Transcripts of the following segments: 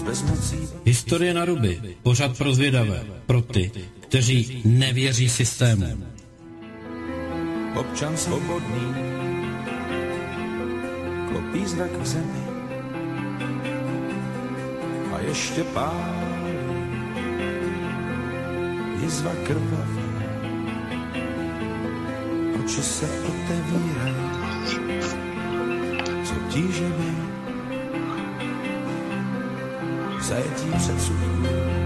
Historie na ruby, pořad pro zvědavé, pro ty, kteří nevěří systému. Občan svobodný, klopí zrak k zemi a ještě pálí jizva krvavá. Oči se otevírají, co tíživý zajetí předsudků,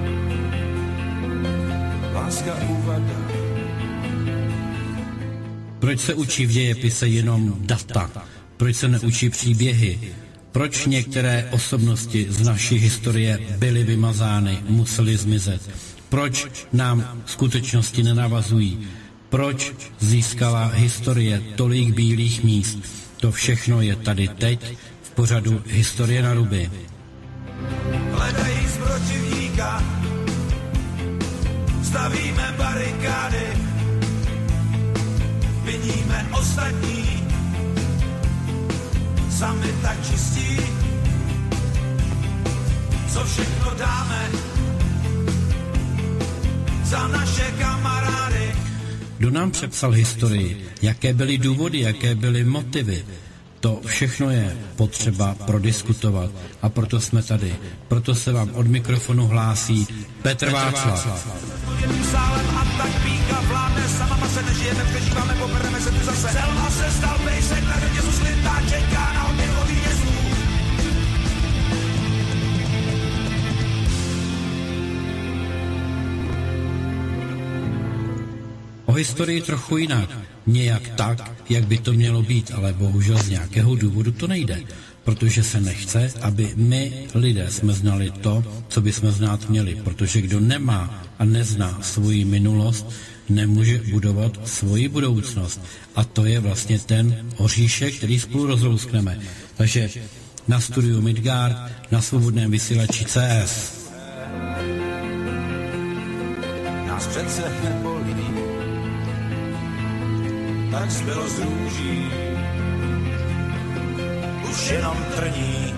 láska úvada. Proč se učí v dějepise jenom data? Proč se neučí příběhy? Proč některé osobnosti z naší historie byly vymazány, musely zmizet? Proč nám skutečnosti nenavazují? Proč získala historie tolik bílých míst? To všechno je tady teď v pořadu Historie na ruby. Hledají z protivníka, stavíme barikády, viníme ostatní, sami tak čistí, co všechno dáme za naše kamarády. Kdo nám přepsal historii? Jaké byly důvody, jaké byly motivy? To všechno je potřeba prodiskutovat a proto jsme tady. Proto se vám od mikrofonu hlásí Petr Václav. O historii trochu jinak, nějak tak, jak by to mělo být, ale bohužel z nějakého důvodu to nejde, protože se nechce, aby my lidé jsme znali to, co bychom znát měli, protože kdo nemá a nezná svoji minulost, nemůže budovat svoji budoucnost. A to je vlastně ten oříšek, který spolu rozlouskneme. Takže na studiu Midgard, na svobodném vysílači CS. Nás přece nebolí, tak zbylo z růží, už jenom trní.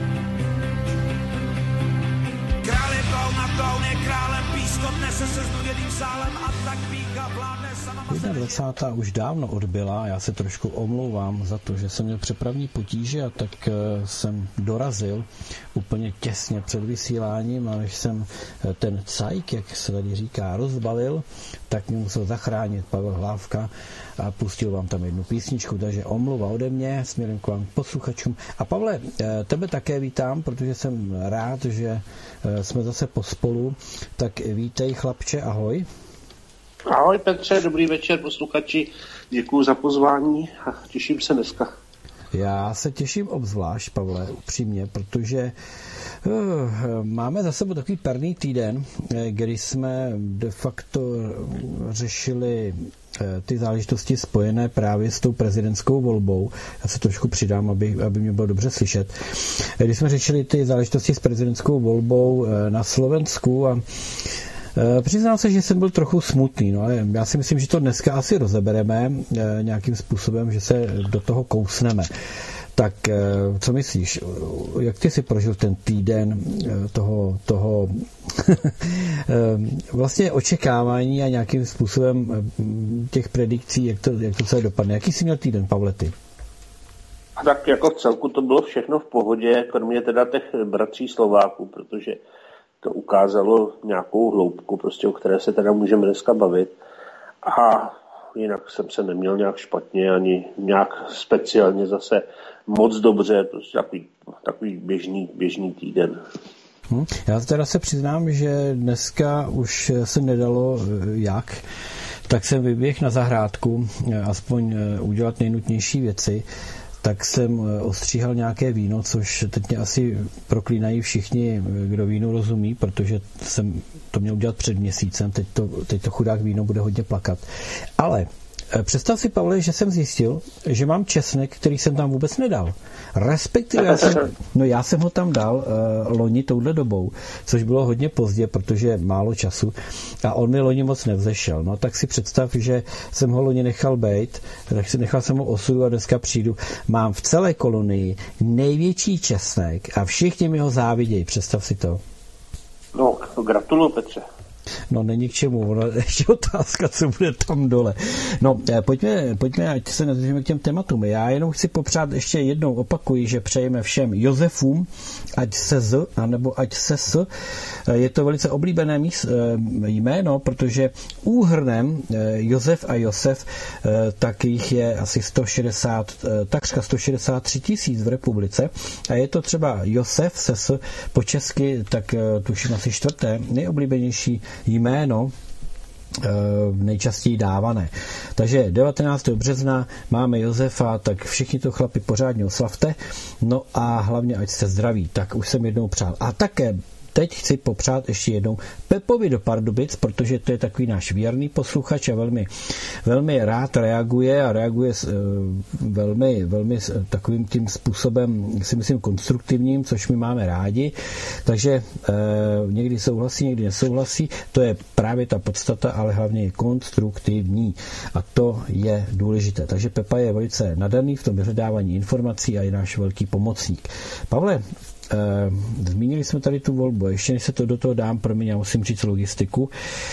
Král je koun a koun je králem, písko nese se znuděným sálem a tak pícha vládne sama. 21. už dávno odbyla, já se trošku omlouvám za to, že jsem měl přepravní potíže a tak jsem dorazil úplně těsně před vysíláním a než jsem ten cajk, jak se tady říká, rozbalil, tak mě musel zachránit Pavel Hlávka a pustil vám tam jednu písničku, takže omluva ode mě směrem k vám posluchačům. A Pavle, tebe také vítám, protože jsem rád, že jsme zase pospolu, tak vítej chlapče, ahoj. Ahoj Petře, dobrý večer posluchači, děkuju za pozvání a těším se dneska. Já se těším obzvlášť, Pavle, upřímně, protože máme za sebou takový perný týden, kdy jsme de facto řešili ty záležitosti spojené právě s tou prezidentskou volbou. Já se trošku přidám, aby mě bylo dobře slyšet. Když jsme řešili ty záležitosti s prezidentskou volbou na Slovensku a přiznám se, že jsem byl trochu smutný, no ale já si myslím, že to dneska asi rozebereme nějakým způsobem, že se do toho kousneme. Tak co myslíš, jak ty si prožil ten týden toho vlastně očekávání a nějakým způsobem těch predikcí, jak to celé dopadne? Jaký jsi měl týden, Pavle, ty? A tak jako v celku to bylo všechno v pohodě, kromě teda těch bratří Slováků, protože to ukázalo nějakou hloubku, prostě, o které se teda můžeme dneska bavit. A jinak jsem se neměl nějak špatně, ani nějak speciálně zase moc dobře, prostě takový běžný týden. Já teda se přiznám, že dneska už se nedalo jak, tak jsem vyběhl na zahrádku, aspoň udělat nejnutnější věci, tak jsem ostříhal nějaké víno, což teď mě asi proklínají všichni, kdo vínu rozumí, protože jsem to měl udělat před měsícem, teď to chudák víno bude hodně plakat. Ale představ si, Pavle, že jsem zjistil, že mám česnek, který jsem tam vůbec nedal. Respektive já jsem ho tam dal loni touhle dobou, což bylo hodně pozdě, protože málo času a on mi loni moc nevzešel. No tak si představ, že jsem ho loni nechal bejt, tak nechal jsem ho osudu a dneska přijdu. Mám v celé kolonii největší česnek a všichni mi ho závidějí. Představ si to. No, gratuluju, Petře. No, není k čemu, ono ještě otázka, co bude tam dole. No, pojďme, ať se nedržíme k těm tématům. Já jenom chci popřát, ještě jednou opakuji, že přejeme všem Josefům, ať se z, anebo ať se s. Je to velice oblíbené jméno, protože úhrnem Josef a Josef, tak jich je asi takřka 163 000 v republice. A je to třeba Josef se s, po česky, tak tuším asi 4. nejoblíbenější jméno, nejčastěji dávané. Takže 19. března máme Josefa, tak všichni to chlapi pořádně oslavte, no a hlavně ať jste zdraví, tak už jsem jednou přál. A také teď chci popřát ještě jednou Pepovi do Pardubic, protože to je takový náš věrný posluchač a velmi rád reaguje a reaguje velmi takovým tím způsobem, si myslím, konstruktivním, což my máme rádi. Takže někdy souhlasí, někdy nesouhlasí. To je právě ta podstata, ale hlavně je konstruktivní. A to je důležité. Takže Pepa je velice nadaný v tom vyhledávání informací a je náš velký pomocník. Pavle, zmínili jsme tady tu volbu, ještě než se to do toho dám, promiň, já musím říct logistiku.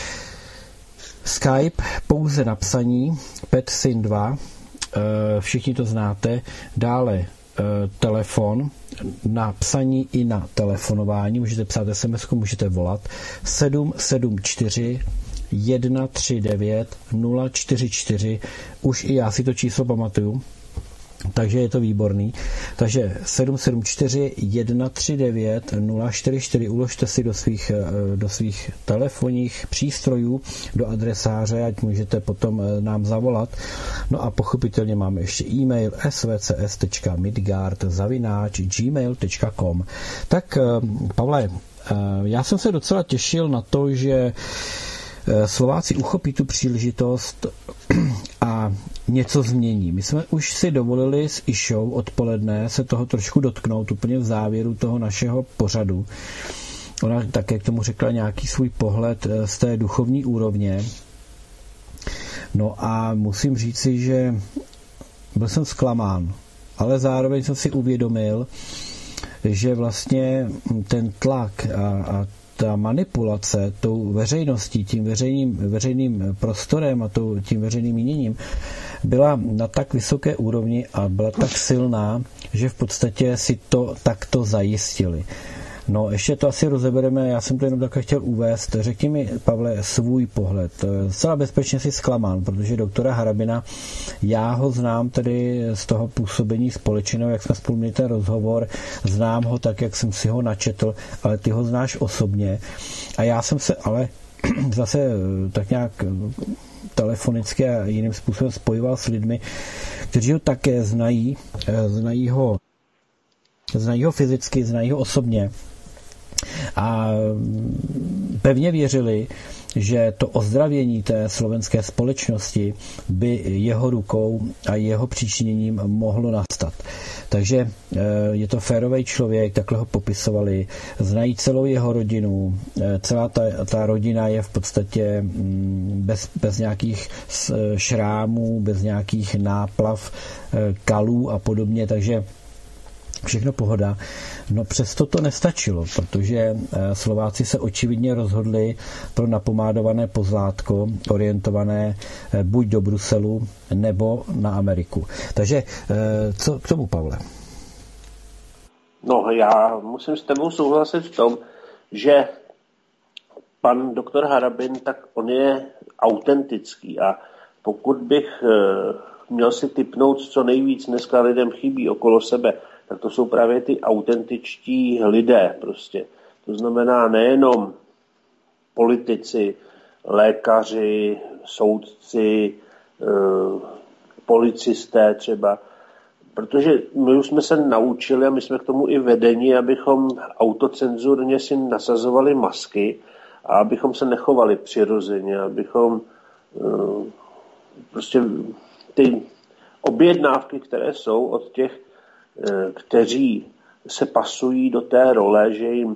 Skype pouze na psaní, PetSyn 2, všichni to znáte, dále telefon, na psaní i na telefonování, můžete psát SMS, můžete volat 774 139 044, už i já si to číslo pamatuju, takže je to výborný. Takže 774 139 044 uložte si do svých telefonních přístrojů, do adresáře, ať můžete potom nám zavolat. No a pochopitelně máme ještě e-mail svcs.midgard@gmail.com. Tak Pavle, já jsem se docela těšil na to, že Slováci uchopí tu příležitost a něco změní. My jsme už si dovolili s Išou odpoledne se toho trošku dotknout úplně v závěru toho našeho pořadu. Ona také k tomu řekla nějaký svůj pohled z té duchovní úrovně. No a musím říci, že byl jsem zklamán, ale zároveň jsem si uvědomil, že vlastně ten tlak a ta manipulace tou veřejností, tím veřejným prostorem a tím veřejným míněním byla na tak vysoké úrovni a byla tak silná, že v podstatě si to takto zajistili. No, ještě to asi rozebereme, já jsem to jenom takhle chtěl uvést. Řekni mi, Pavle, svůj pohled. Zcela bezpečně si zklamán, protože doktora Harabina, já ho znám tedy z toho působení společného, jak jsme spolu měli ten rozhovor, znám ho tak, jak jsem si ho načetl, ale ty ho znáš osobně. A já jsem se ale zase tak nějak telefonicky a jiným způsobem spojoval s lidmi, kteří ho také znají ho fyzicky, znají ho osobně a pevně věřili, že to ozdravění té slovenské společnosti by jeho rukou a jeho příčiněním mohlo nastat. Takže je to férový člověk, takhle ho popisovali, znají celou jeho rodinu, celá ta rodina je v podstatě bez nějakých šrámů, bez nějakých náplav, kalů a podobně, takže všechno pohoda. No přesto to nestačilo, protože Slováci se očividně rozhodli pro napomádované pozlátko, orientované buď do Bruselu, nebo na Ameriku. Takže co k tomu, Pavle? No, já musím s tebou souhlasit v tom, že pan doktor Harabin, tak on je autentický a pokud bych měl si tipnout, co nejvíc dneska lidem chybí okolo sebe, tak to jsou právě ty autentičtí lidé prostě. To znamená nejenom politici, lékaři, soudci, policisté třeba, protože my už jsme se naučili a my jsme k tomu i vedeni, abychom autocenzurně si nasazovali masky a abychom se nechovali přirozeně, abychom prostě ty objednávky, které jsou od těch, kteří se pasují do té role, že jim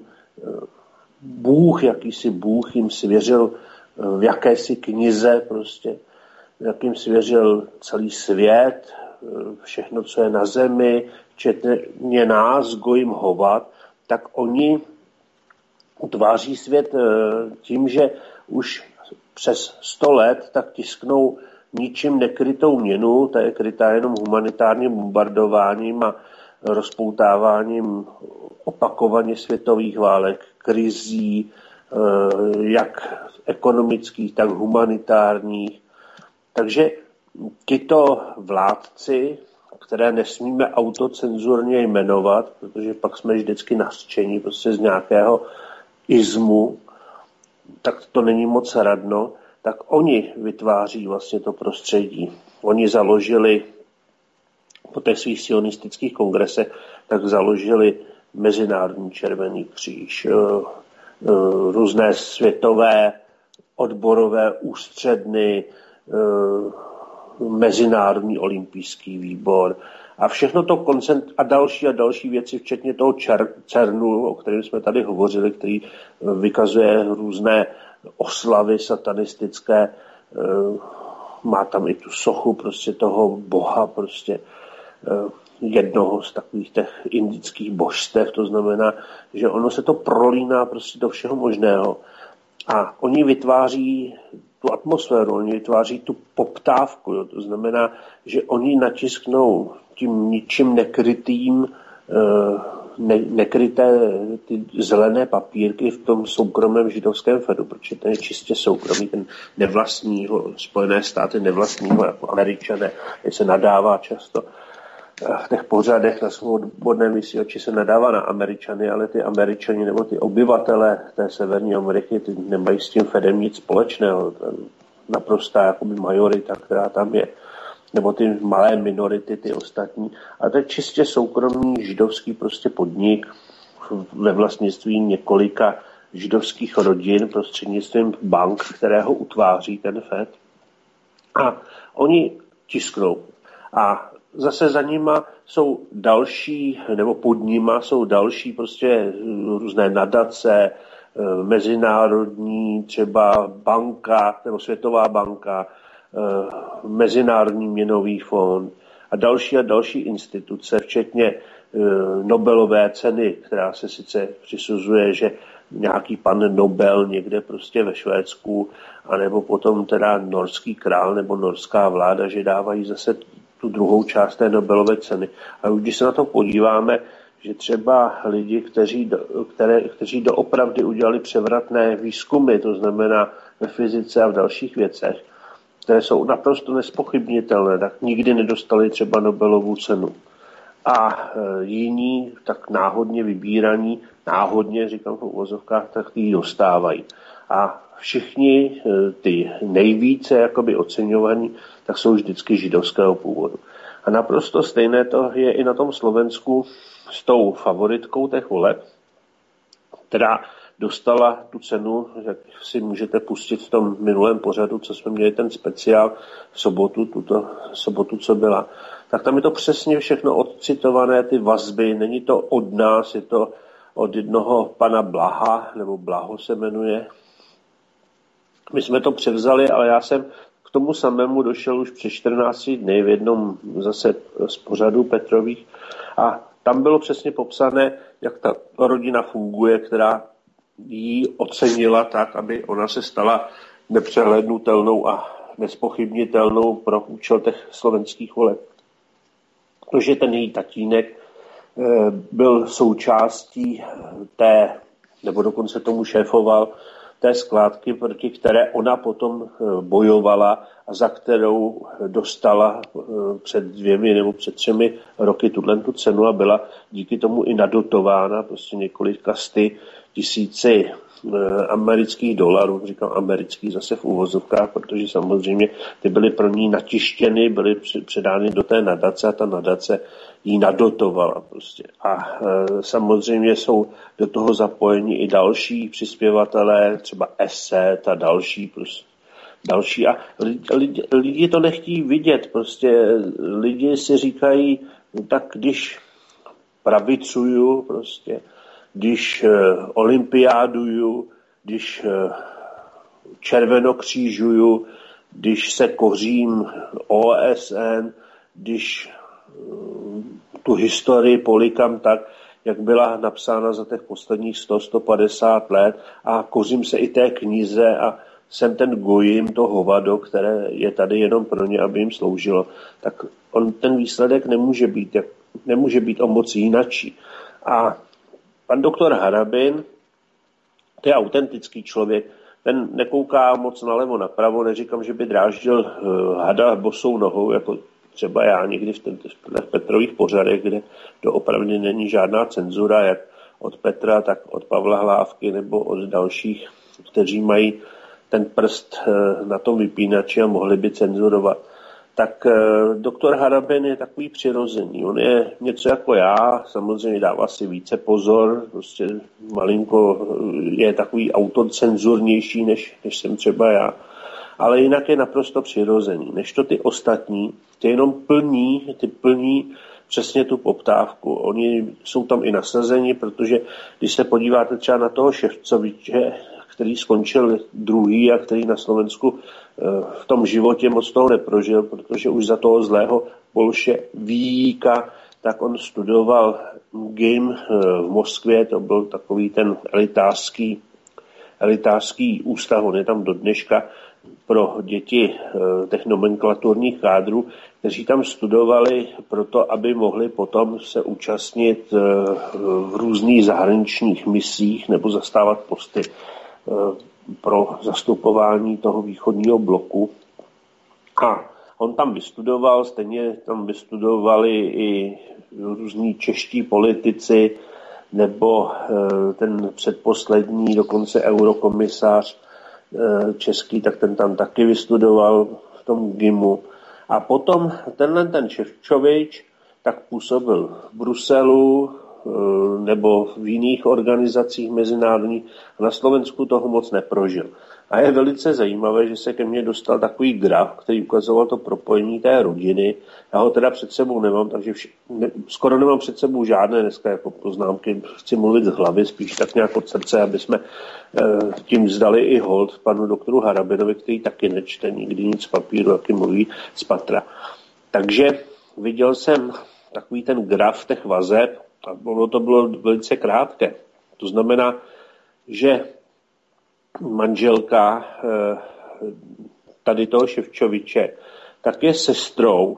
jakýsi Bůh jim svěřil v jakési knize prostě, jak jim svěřil celý svět, všechno, co je na zemi, včetně nás, gojim hovat, tak oni utváří svět tím, že už přes 100 let tak tisknou ničím nekrytou měnu, ta je krytá jenom humanitárním bombardováním a rozpoutáváním opakovaně světových válek, krizí, jak ekonomických, tak humanitárních. Takže tyto vládci, které nesmíme autocenzurně jmenovat, protože pak jsme vždycky nařčeni prostě z nějakého izmu, tak to není moc radno, tak oni vytváří vlastně to prostředí. Oni založili po těch svých sionistických kongresech, tak založili Mezinárodní červený kříž, různé světové odborové ústředny, Mezinárodní olympijský výbor a všechno to a další věci, včetně toho CERNu, o kterém jsme tady hovořili, který vykazuje různé oslavy satanistické, má tam i tu sochu prostě toho boha, prostě jednoho z takových těch indických božstev, to znamená, že ono se to prolíná prostě do všeho možného. A oni vytváří tu atmosféru, oni vytváří tu poptávku, jo. To znamená, že oni natisknou tím ničím nekrytým, nekryté ty zelené papírky v tom soukromém židovském fedu, protože ten je čistě soukromý, ten nevlastního, Spojené státy nevlastního jako Američané, se nadává často v těch pořadech na svobodném vysílači se nadává na Američany, ale ty Američani nebo ty obyvatele té Severní Ameriky ty nemají s tím Fedem nic společného. To je naprostá jakoby majorita, která tam je. Nebo ty malé minority, ty ostatní. A to je čistě soukromý židovský prostě podnik ve vlastnictví několika židovských rodin prostřednictvím bank, kterého utváří ten Fed. A oni tisknou. A zase za nima jsou další, nebo pod nima jsou další prostě různé nadace, mezinárodní třeba banka, nebo Světová banka, Mezinárodní měnový fond a další instituce, včetně Nobelové ceny, která se sice přisuzuje, že nějaký pan Nobel někde prostě ve Švédsku, anebo potom teda norský král nebo norská vláda, že dávají zase tu druhou část té Nobelové ceny. A když se na to podíváme, že třeba lidi, kteří doopravdy udělali převratné výzkumy, to znamená ve fyzice a v dalších věcech, které jsou naprosto nespochybnitelné, tak nikdy nedostali třeba Nobelovu cenu. A jiní, tak náhodně vybíraní, náhodně, říkám v uvozovkách, tak ji dostávají. A všichni ty nejvíce jakoby oceňovaní, tak jsou vždycky židovského původu. A naprosto stejné to je i na tom Slovensku s tou favoritkou těch voleb, která dostala tu cenu, jak si můžete pustit v tom minulém pořadu, co jsme měli ten speciál v sobotu, tuto sobotu, co byla. Tak tam je to přesně všechno odcitované, ty vazby, není to od nás, je to od jednoho pana Blaha, nebo Blaho se jmenuje. My jsme to převzali, ale já jsem k tomu samému došel už před 14 dny v jednom zase z pořadů Petrových a tam bylo přesně popsané, jak ta rodina funguje, která ji ocenila tak, aby ona se stala nepřehlédnutelnou a nespochybnitelnou pro účel těch slovenských voleb. Protože ten její tatínek byl součástí té, nebo dokonce tomu šéfoval, té skládky, proti které ona potom bojovala a za kterou dostala před 2 nebo před 3 roky tu cenu a byla díky tomu i nadotována prostě několika tisíci amerických dolarů, říkám amerických zase v uvozovkách, protože samozřejmě ty byly pro ní natištěny, byly předány do té nadace a ta nadace jí nadotovala prostě. A samozřejmě jsou do toho zapojeni i další přispěvatelé, třeba ESET a další prostě další. A lidi to nechtějí vidět. Prostě lidi si říkají, no tak když pravicuju, prostě, když olympiáduju, když červenokřížuju, když se kořím OSN, když tu historii polikám tak, jak byla napsána za těch posledních 100-150 let a kořím se i té knize a jsem ten gojim, to hovado, které je tady jenom pro ně, aby jim sloužilo, tak ten výsledek nemůže být o moc jinačí. A pan doktor Harabin, to je autentický člověk, ten nekouká moc nalevo napravo, neříkám, že by dráždil hada bosou nohou, jako třeba já někdy v Petrových pořadech, kde to opravdu není žádná cenzura, jak od Petra, tak od Pavla Hlávky nebo od dalších, kteří mají ten prst na tom vypínači a mohli by cenzurovat. Tak doktor Harabin je takový přirozený. On je něco jako já, samozřejmě dává si více pozor, prostě malinko je takový autocenzurnější, než jsem třeba já. Ale jinak je naprosto přirozený. Než to ty ostatní, ty jenom plní přesně tu poptávku. Oni jsou tam i nasazeni, protože když se podíváte třeba na toho Ševcoviče, který skončil druhý a který na Slovensku v tom životě moc toho neprožil, protože už za toho zlého bolševíka, tak on studoval GIM v Moskvě, to byl takový ten elitářský ústav, on je tam do dneška pro děti těch nomenklaturních kádrů, kteří tam studovali proto, aby mohli potom se účastnit v různých zahraničních misích nebo zastávat posty pro zastupování toho východního bloku. A on tam vystudoval, stejně tam vystudovali i různí čeští politici, nebo ten předposlední, dokonce eurokomisař český, tak ten tam taky vystudoval v tom GIMu. A potom ten Ševčovič tak působil v Bruselu nebo v jiných organizacích mezinárodních a na Slovensku toho moc neprožil. A je velice zajímavé, že se ke mně dostal takový graf, který ukazoval to propojení té rodiny. Já ho teda před sebou nemám, takže skoro nemám před sebou žádné dneska jako poznámky. Chci mluvit z hlavy, spíš tak nějak od srdce, aby jsme tím vzdali i hold panu doktoru Harabinovi, který taky nečte nikdy nic z papíru, jaký mluví z patra. Takže viděl jsem takový ten graf těch vazeb a ono to bylo velice krátké. To znamená, že manželka tady toho Ševčoviče tak je sestrou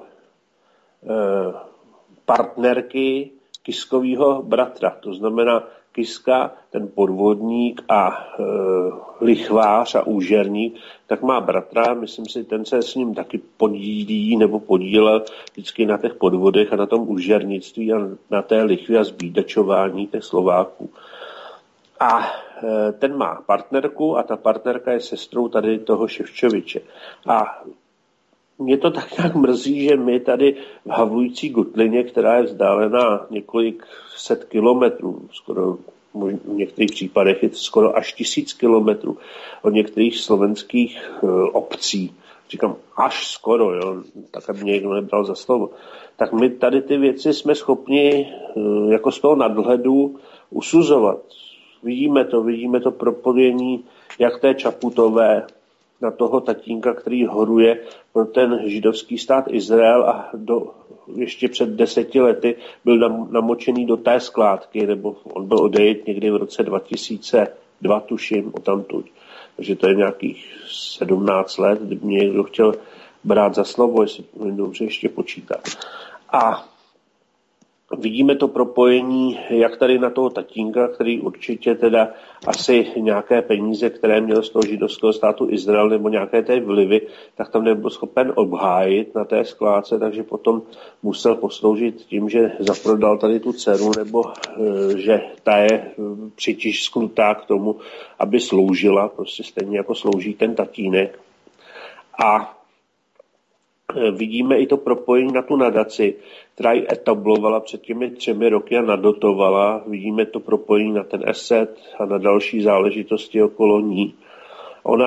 partnerky Kiskovýho bratra. To znamená Kiska, ten podvodník a lichvář a úžerník, tak má bratra, myslím si, ten se s ním taky podílí nebo podílel vždycky na těch podvodech a na tom úžernictví a na té lichvě a zbídačování těch Slováků. A ten má partnerku a ta partnerka je sestrou tady toho Ševčoviče. A mě to tak nějak mrzí, že my tady v Havlující Gutlině, která je vzdálená několik set kilometrů, skoro v některých případech je skoro až 1000 kilometrů od některých slovenských obcí. Říkám až skoro, jo, tak aby mě někdo nebral za slovo. Tak my tady ty věci jsme schopni jako z toho nadhledu usuzovat. Vidíme to propojení jak té Čaputové na toho tatínka, který horuje pro ten židovský stát Izrael a ještě před 10 lety byl namočený do té skládky, nebo on byl odejít někdy v roce 2002, tuším, odtamtud. Takže to je nějakých 17 let, kdyby mě někdo chtěl brát za slovo, jestli to dobře ještě počítá. A vidíme to propojení, jak tady na toho tatínka, který určitě teda asi nějaké peníze, které měl z toho židovského státu Izrael nebo nějaké té vlivy, tak tam nebyl schopen obhájit na té skládce, takže potom musel posloužit tím, že zaprodal tady tu dceru, nebo že ta je přitisknutá k tomu, aby sloužila, prostě stejně jako slouží ten tatínek. A vidíme i to propojení na tu nadaci, která ji etablovala před těmi 3 roky a nadotovala. Vidíme to propojení na ten ESET a na další záležitosti okolo ní. Ona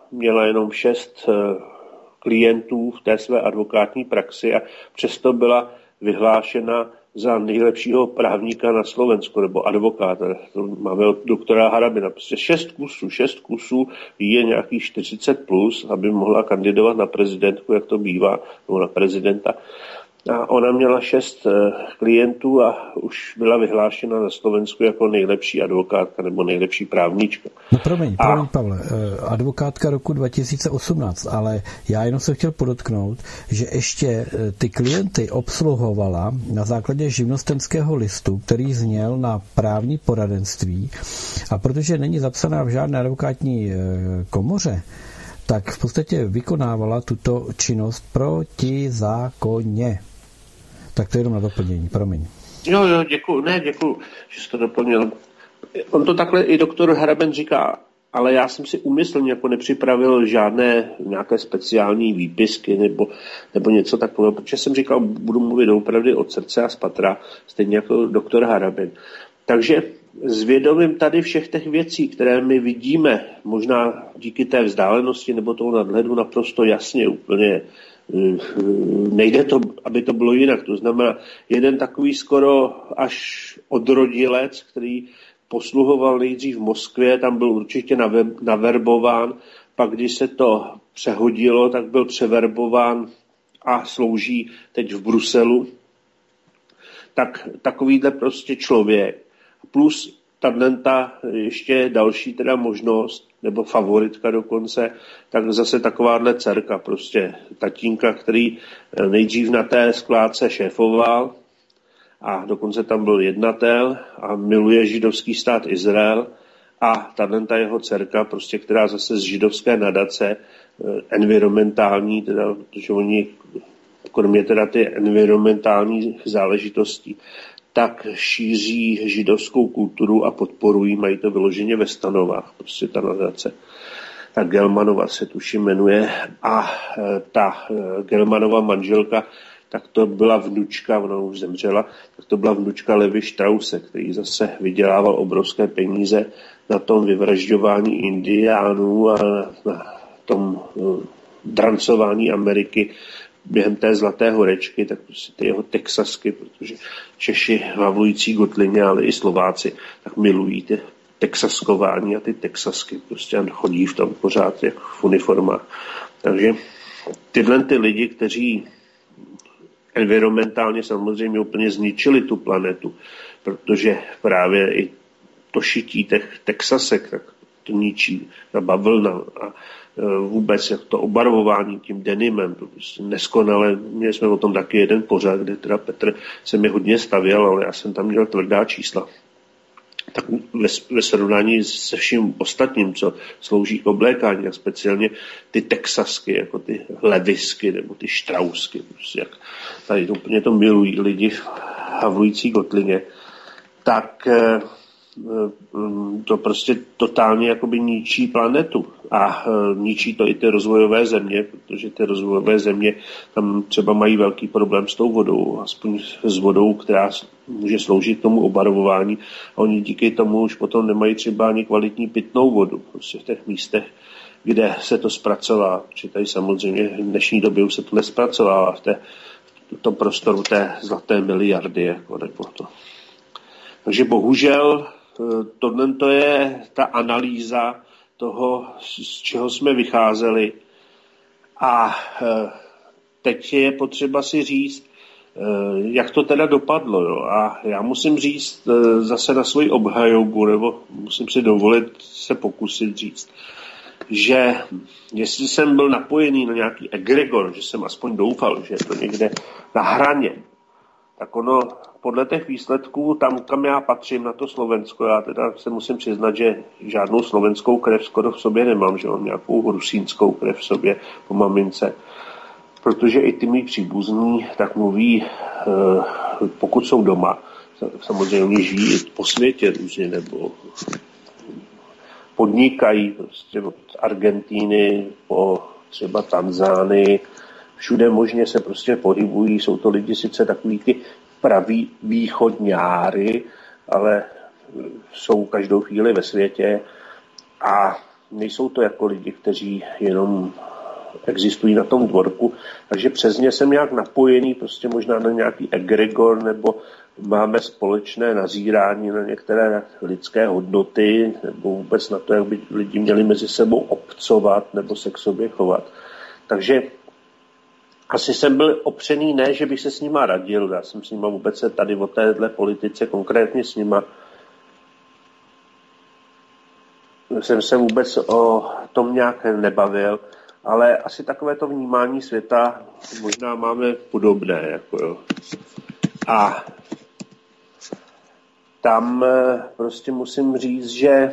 měla jenom 6 klientů v té své advokátní praxi a přesto byla vyhlášena za nejlepšího právníka na Slovensku, nebo advokáta. Máme od doktora Harabina. Prostě 6 kusů, je nějakých 40+, aby mohla kandidovat na prezidentku, jak to bývá, nebo na prezidenta. A ona měla 6 klientů a už byla vyhlášena na Slovensku jako nejlepší advokátka nebo nejlepší právníčka. No promiň, Pavle, advokátka roku 2018, ale já jenom se chtěl podotknout, že ještě ty klienty obsluhovala na základě živnostenského listu, který zněl na právní poradenství, a protože není zapsaná v žádné advokátní komoře, tak v podstatě vykonávala tuto činnost protizákonně. Tak to je jenom na doplnění, promiň. Jo, děkuju, že jsi to doplnil. On to takhle i doktor Haraben říká, ale já jsem si úmyslně jako nepřipravil nějaké speciální výpisky nebo něco takového, protože jsem říkal, budu mluvit opravdu od srdce a z patra, stejně jako doktor Haraben. Takže s vědomím tady všech těch věcí, které my vidíme, možná díky té vzdálenosti nebo toho nadhledu naprosto jasně, úplně nejde to, aby to bylo jinak. To znamená, jeden takový skoro až odrodilec, který posluhoval nejdřív v Moskvě, tam byl určitě naverbován, pak když se to přehodilo, tak byl převerbován a slouží teď v Bruselu. Tak takovýhle prostě člověk. Plus ta ještě další teda možnost, nebo favoritka dokonce, tak zase takováhle dcerka, prostě tatínka, který nejdřív na té skládce šéfoval a dokonce tam byl jednatel a miluje židovský stát Izrael a ta jeho dcerka, prostě, která zase z židovské nadace environmentální, teda, protože oni kromě teda ty environmentální záležitostí, tak šíří židovskou kulturu a podporují, mají to vyloženě ve stanovách, prostě ta nadace. Ta Gelmanova se tuším jmenuje a ta Gelmanova manželka, tak to byla vnučka, ona už zemřela, tak to byla vnučka Levi Strausse, který zase vydělával obrovské peníze na tom vyvražďování indiánů a na tom drancování Ameriky během té Zlaté horečky, tak prostě ty jeho texasky, protože Češi havlující Gotlině, ale i Slováci, tak milují ty texaskování a ty texasky prostě chodí v tom pořád jak v uniformách. Takže tyhle ty lidi, kteří environmentálně samozřejmě úplně zničili tu planetu, protože právě i to šití těch texasek, tak to ničí ta bavlna a vůbec jak to obarvování tím denimem, to prostě neskonale. Měli jsme o tom taky jeden pořad, kde teda Petr se mi hodně stavěl, ale já jsem tam měl tvrdá čísla. Tak ve srovnání se vším ostatním, co slouží k oblékání, a speciálně ty texasky, jako ty levisky nebo ty štrausky, prostě jak tady úplně to milují lidi v havlující Gotlině, tak to prostě totálně jakoby ničí planetu a ničí to i ty rozvojové země, protože ty rozvojové země tam třeba mají velký problém s tou vodou, aspoň s vodou, která může sloužit k tomu obarvování a oni díky tomu už potom nemají třeba ani kvalitní pitnou vodu prostě v těch místech, kde se to zpracová, protože tady samozřejmě v dnešní době už se to nespracovává v tom prostoru té zlaté miliardy jako nebo to. Takže bohužel tohle to je ta analýza toho, z čeho jsme vycházeli. A teď je potřeba si říct, jak to teda dopadlo. Jo? A já musím říct zase na svoji obhajobu, nebo musím si dovolit se pokusit říct, že jestli jsem byl napojený na nějaký egregor, že jsem aspoň doufal, že je to někde na hraně, tak ono podle těch výsledků, tam, kam já patřím na to Slovensko, já teda se musím přiznat, že žádnou slovenskou krev skoro v sobě nemám, že mám nějakou rusínskou krev v sobě po mamince, protože i ty mý příbuzní tak mluví, pokud jsou doma, samozřejmě oni žijí po světě různě, nebo podnikají prostě od Argentíny po třeba Tanzánii, všude možně se prostě pohybují, jsou to lidi sice takový ty praví východňáry, ale jsou každou chvíli ve světě a nejsou to jako lidi, kteří jenom existují na tom dvorku, takže přes ně jsem nějak napojený prostě možná na nějaký egregor, nebo máme společné nazírání na některé lidské hodnoty, nebo vůbec na to, jak by lidi měli mezi sebou obcovat nebo se k sobě chovat. Takže asi jsem byl opřený, ne, že bych se s nima radil, já jsem s nima vůbec se tady o téhle politice konkrétně s nima jsem se vůbec o tom nějak nebavil, ale asi takové to vnímání světa možná máme podobné. Jako jo. A tam prostě musím říct, že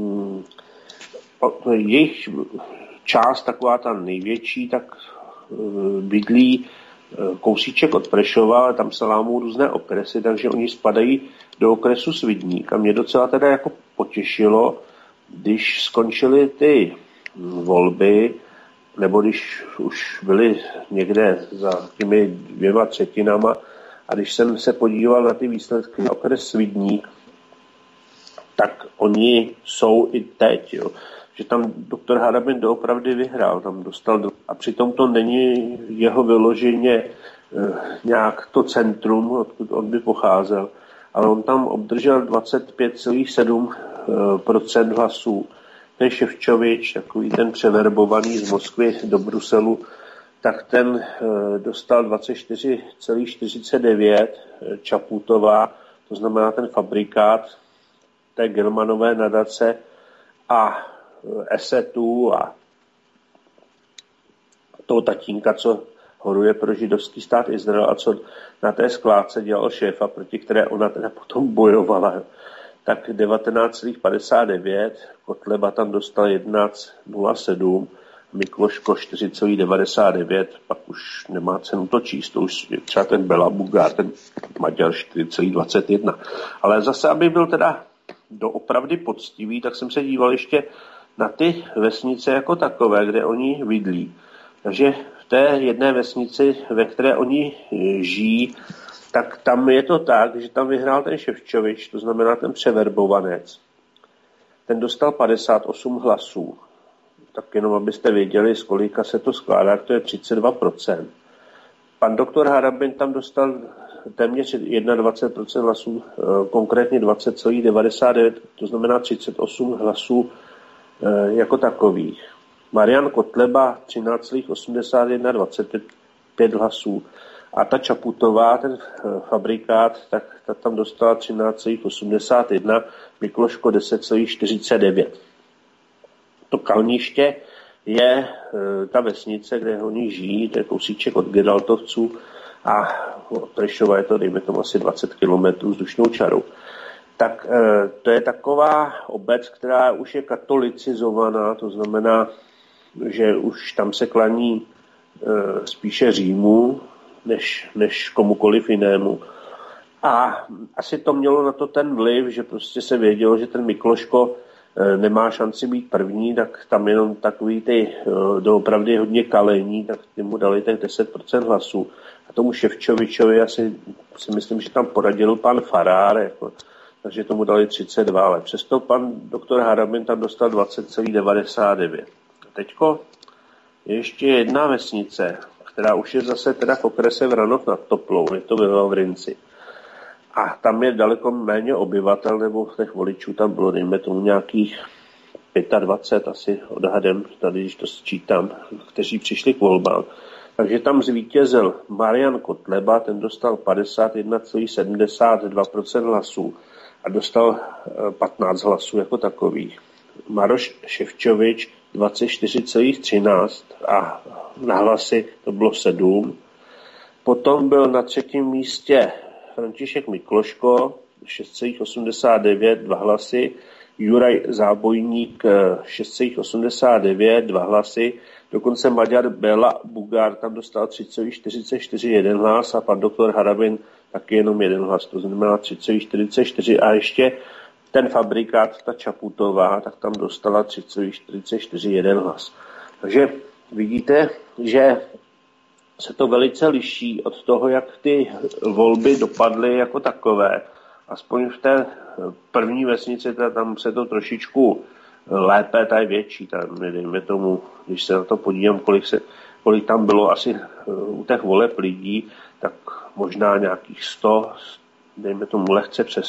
jejich část, taková ta největší, tak bydlí kousíček od Prešova, ale tam se lámou různé okresy, takže oni spadají do okresu Svidník. A mě docela teda jako potěšilo, když skončily ty volby, nebo když už byly někde za těmi 2/3, a když jsem se podíval na ty výsledky na okres Svidník, tak oni jsou i teď, jo. Že tam doktor Harabin doopravdy vyhrál, tam dostal, a přitom to není jeho vyloženě nějak to centrum, odkud on by pocházel, ale on tam obdržel 25,7% hlasů. Ten Ševčovič, takový ten převerbovaný z Moskvy do Bruselu, tak ten dostal 24,49, Čaputová, to znamená ten fabrikát té Gelmanové nadace a Esetu a toho tatínka, co horuje pro židovský stát Izrael a co na té skládce dělal šéfa, proti které ona teda potom bojovala, tak 19,59, Kotleba tam dostal 11,07, Mikloško 4,99, pak už nemá cenu to číst, to už třeba ten Bela Bugár, ten Maďar 4,21. Ale zase, aby byl teda doopravdy poctivý, tak jsem se díval ještě na ty vesnice jako takové, kde oni bydlí. Takže v té jedné vesnici, ve které oni žijí, tak tam je to tak, že tam vyhrál ten Ševčovič, to znamená ten převerbovanec. Ten dostal 58 hlasů. Tak jenom abyste věděli, z kolika se to skládá, to je 32%. Pan doktor Harabin tam dostal téměř 21% hlasů, konkrétně 20,99, to znamená 38 hlasů jako takových. Marian Kotleba 13,81, 25 hlasů. A ta Čaputová, ten fabrikát, tak ta tam dostala 13,81, Mikloško 10,49. To Kalniště je ta vesnice, kde oni žijí, to je kousíček od Gedaltovců a od Prešova je to, dejme tomu, asi 20 kilometrů vzdušnou čarou. Tak to je taková obec, která už je katolicizovaná, to znamená, že už tam se klaní spíše Římu, než komukoliv jinému. A asi to mělo na to ten vliv, že prostě se vědělo, že ten Mikloško nemá šanci být první, tak tam jenom takový ty doopravdy hodně kalení, tak ty mu dali tak 10% hlasů. A tomu Ševčovičovi asi si myslím, že tam poradil pan Farár, jako, takže tomu dali 32, ale přesto pan doktor Harabin tam dostal 20,99. A teďko je ještě jedna vesnice, která už je zase teda v okrese Vranov nad Toplou, je to ve Vavrinci. A tam je daleko méně obyvatel, nebo těch voličů tam bylo, dejme tomu nějakých 25 asi odhadem, tady když to sčítám, kteří přišli k volbám. Takže tam zvítězil Marian Kotleba, ten dostal 51,72% hlasů a dostal 15 hlasů jako takových. Maroš Ševčovič 24,13 a na hlasy to bylo 7. Potom byl na třetím místě František Mikloško 6,89, 2 hlasy. Juraj Zábojník 6,89, 2 hlasy. Dokonce Maďar Bela Bugár tam dostal 3,44, 1 hlas a pan doktor Harabin taky jenom 1 hlas, to znamená 3,44 a ještě ten fabrikát, ta Čaputová, tak tam dostala 3,44, 1 hlas. Takže vidíte, že se to velice liší od toho, jak ty volby dopadly jako takové. Aspoň v té první vesnici, tam se to trošičku lépe, ta je větší. Tam, dejme tomu, když se na to podívám, kolik tam bylo asi u těch voleb lidí, tak možná nějakých 100, dejme tomu lehce přes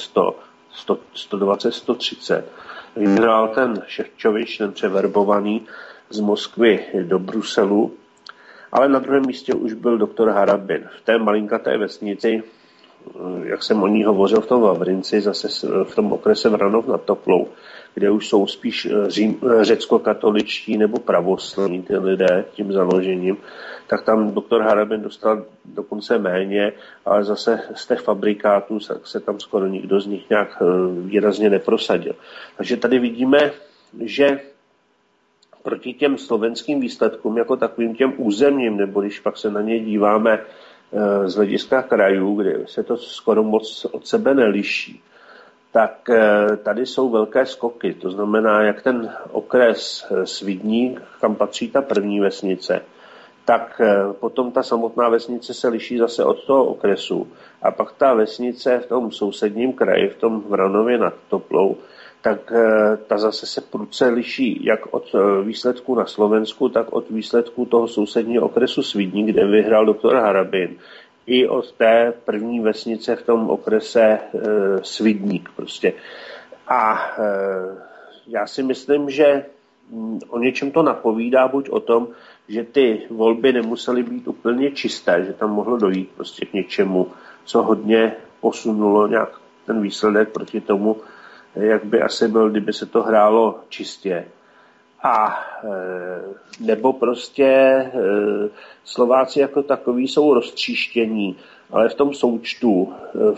120, 130. Vyhrál ten Ševčovič, ten převerbovaný z Moskvy do Bruselu, ale na druhém místě už byl doktor Harabin. V té malinkaté vesnici, jak jsem o ní hovořil v tom Vavrinci, zase v tom okrese Vranov nad Toplou, kde už jsou spíš řecko-katoličtí nebo pravoslavní ty lidé tím založením, tak tam doktor Harabin dostal dokonce méně, ale zase z těch fabrikátů se tam skoro nikdo z nich nějak výrazně neprosadil. Takže tady vidíme, že proti těm slovenským výsledkům jako takovým těm územním, nebo když pak se na ně díváme z hlediska krajů, kde se to skoro moc od sebe neliší, tak tady jsou velké skoky. To znamená, jak ten okres Svidník, kam patří ta první vesnice, tak potom ta samotná vesnice se liší zase od toho okresu. A pak ta vesnice v tom sousedním kraji, v tom Vranově nad Toplou, tak ta zase se prudce liší jak od výsledků na Slovensku, tak od výsledků toho sousedního okresu Svidník, kde vyhrál doktor Harabin, i od té první vesnice v tom okrese Svidník prostě. A já si myslím, že o něčem to napovídá, buď o tom, že ty volby nemusely být úplně čisté, že tam mohlo dojít prostě k něčemu, co hodně posunulo nějak ten výsledek proti tomu, jak by asi byl, kdyby se to hrálo čistě. A nebo prostě Slováci jako takový jsou roztříštění, ale v tom součtu,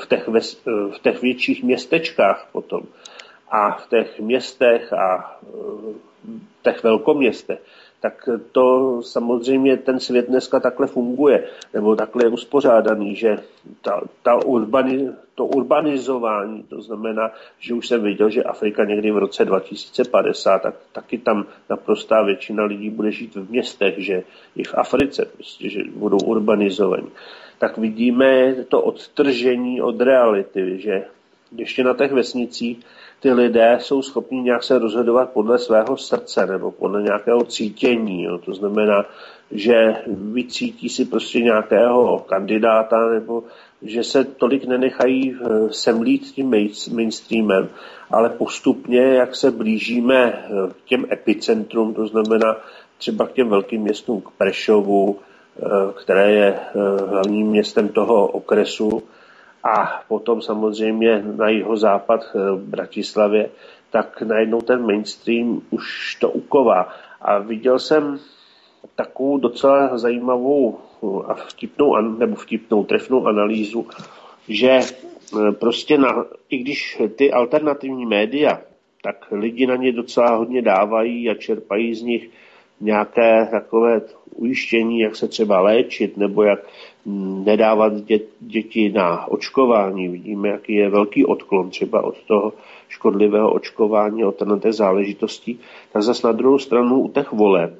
v těch větších městečkách potom a v těch městech a v těch velkoměstech, tak to samozřejmě ten svět dneska takhle funguje, nebo takhle je uspořádaný, že to urbanizování, to znamená, že už jsem viděl, že Afrika někdy v roce 2050, tak taky tam naprostá většina lidí bude žít v městech, že i v Africe, prostě, že budou urbanizovaní. Tak vidíme to odtržení od reality, že ještě na těch vesnicích ty lidé jsou schopni nějak se rozhodovat podle svého srdce nebo podle nějakého cítění. Jo. To znamená, že vycítí si prostě nějakého kandidáta nebo že se tolik nenechají semlít tím mainstreamem, ale postupně, jak se blížíme k těm epicentrům, to znamená třeba k těm velkým městům, k Prešovu, které je hlavním městem toho okresu, a potom samozřejmě na jihozápad Bratislavě, tak najednou ten mainstream už to uková. A viděl jsem takovou docela zajímavou a trefnou analýzu, že prostě i když ty alternativní média, tak lidi na ně docela hodně dávají a čerpají z nich nějaké takové ujištění, jak se třeba léčit, nebo jak nedávat děti na očkování. Vidíme, jaký je velký odklon třeba od toho škodlivého očkování, od té záležitosti. Tak zase na druhou stranu u těch voleb,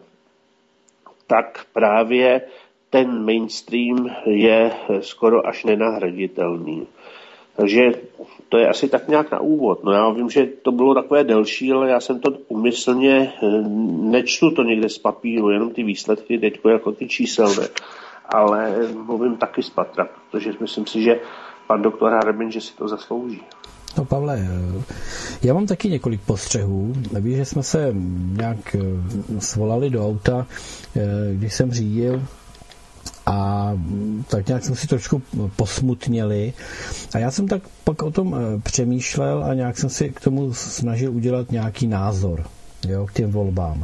tak právě ten mainstream je skoro až nenahraditelný. Takže to je asi tak nějak na úvod. No já vím, že to bylo takové delší, ale já jsem to úmyslně, nečtu to někde z papíru, jenom ty výsledky teďko jako ty číselné, ale mluvím taky z patra, protože myslím si, že pan doktor Harabin, že si to zaslouží. No Pavle, já mám taky několik postřehů. Víš, že jsme se nějak svolali do auta, když jsem řídil, a tak nějak jsme si trošku posmutněli. A já jsem tak pak o tom přemýšlel a nějak jsem si k tomu snažil udělat nějaký názor, jo, k těm volbám.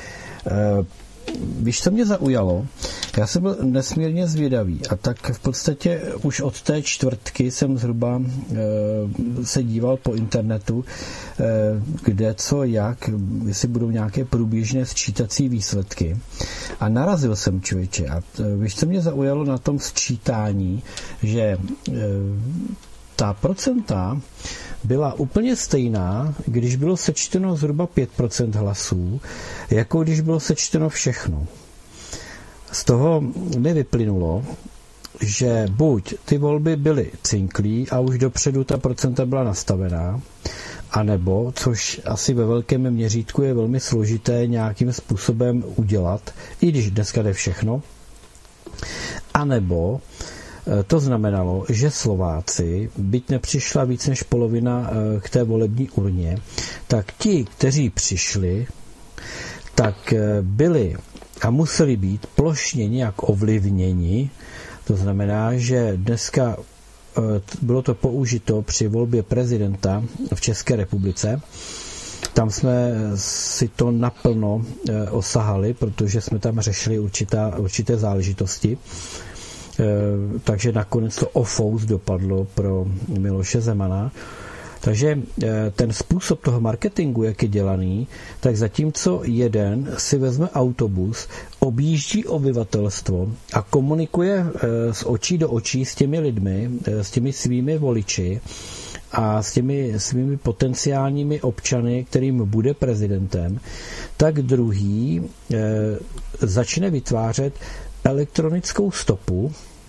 Víš, co mě zaujalo? Já jsem byl nesmírně zvědavý a tak v podstatě už od té čtvrtky jsem zhruba se díval po internetu, kde co, jak, jestli budou nějaké průběžné sčítací výsledky. A narazil jsem, člověče. A víš, co mě zaujalo na tom sčítání, že ta procenta byla úplně stejná, když bylo sečteno zhruba 5% hlasů, jako když bylo sečteno všechno. Z toho mi vyplynulo, že buď ty volby byly cinklí a už dopředu ta procenta byla nastavená, anebo, což asi ve velkém měřítku je velmi složité nějakým způsobem udělat, i když dneska jde všechno, anebo to znamenalo, že Slováci, byť nepřišla víc než polovina k té volební urně, tak ti, kteří přišli, tak byli a museli být plošně nějak ovlivněni. To znamená, že dneska bylo to použito při volbě prezidenta v České republice. Tam jsme si to naplno osahali, protože jsme tam řešili určité záležitosti. Takže nakonec to ofous dopadlo pro Miloše Zemana. Takže ten způsob toho marketingu, jak je dělaný, tak zatímco jeden si vezme autobus, objíždí obyvatelstvo a komunikuje z očí do očí s těmi lidmi, s těmi svými voliči a s těmi svými potenciálními občany, kterým bude prezidentem, tak druhý začne vytvářet elektronickou stopu,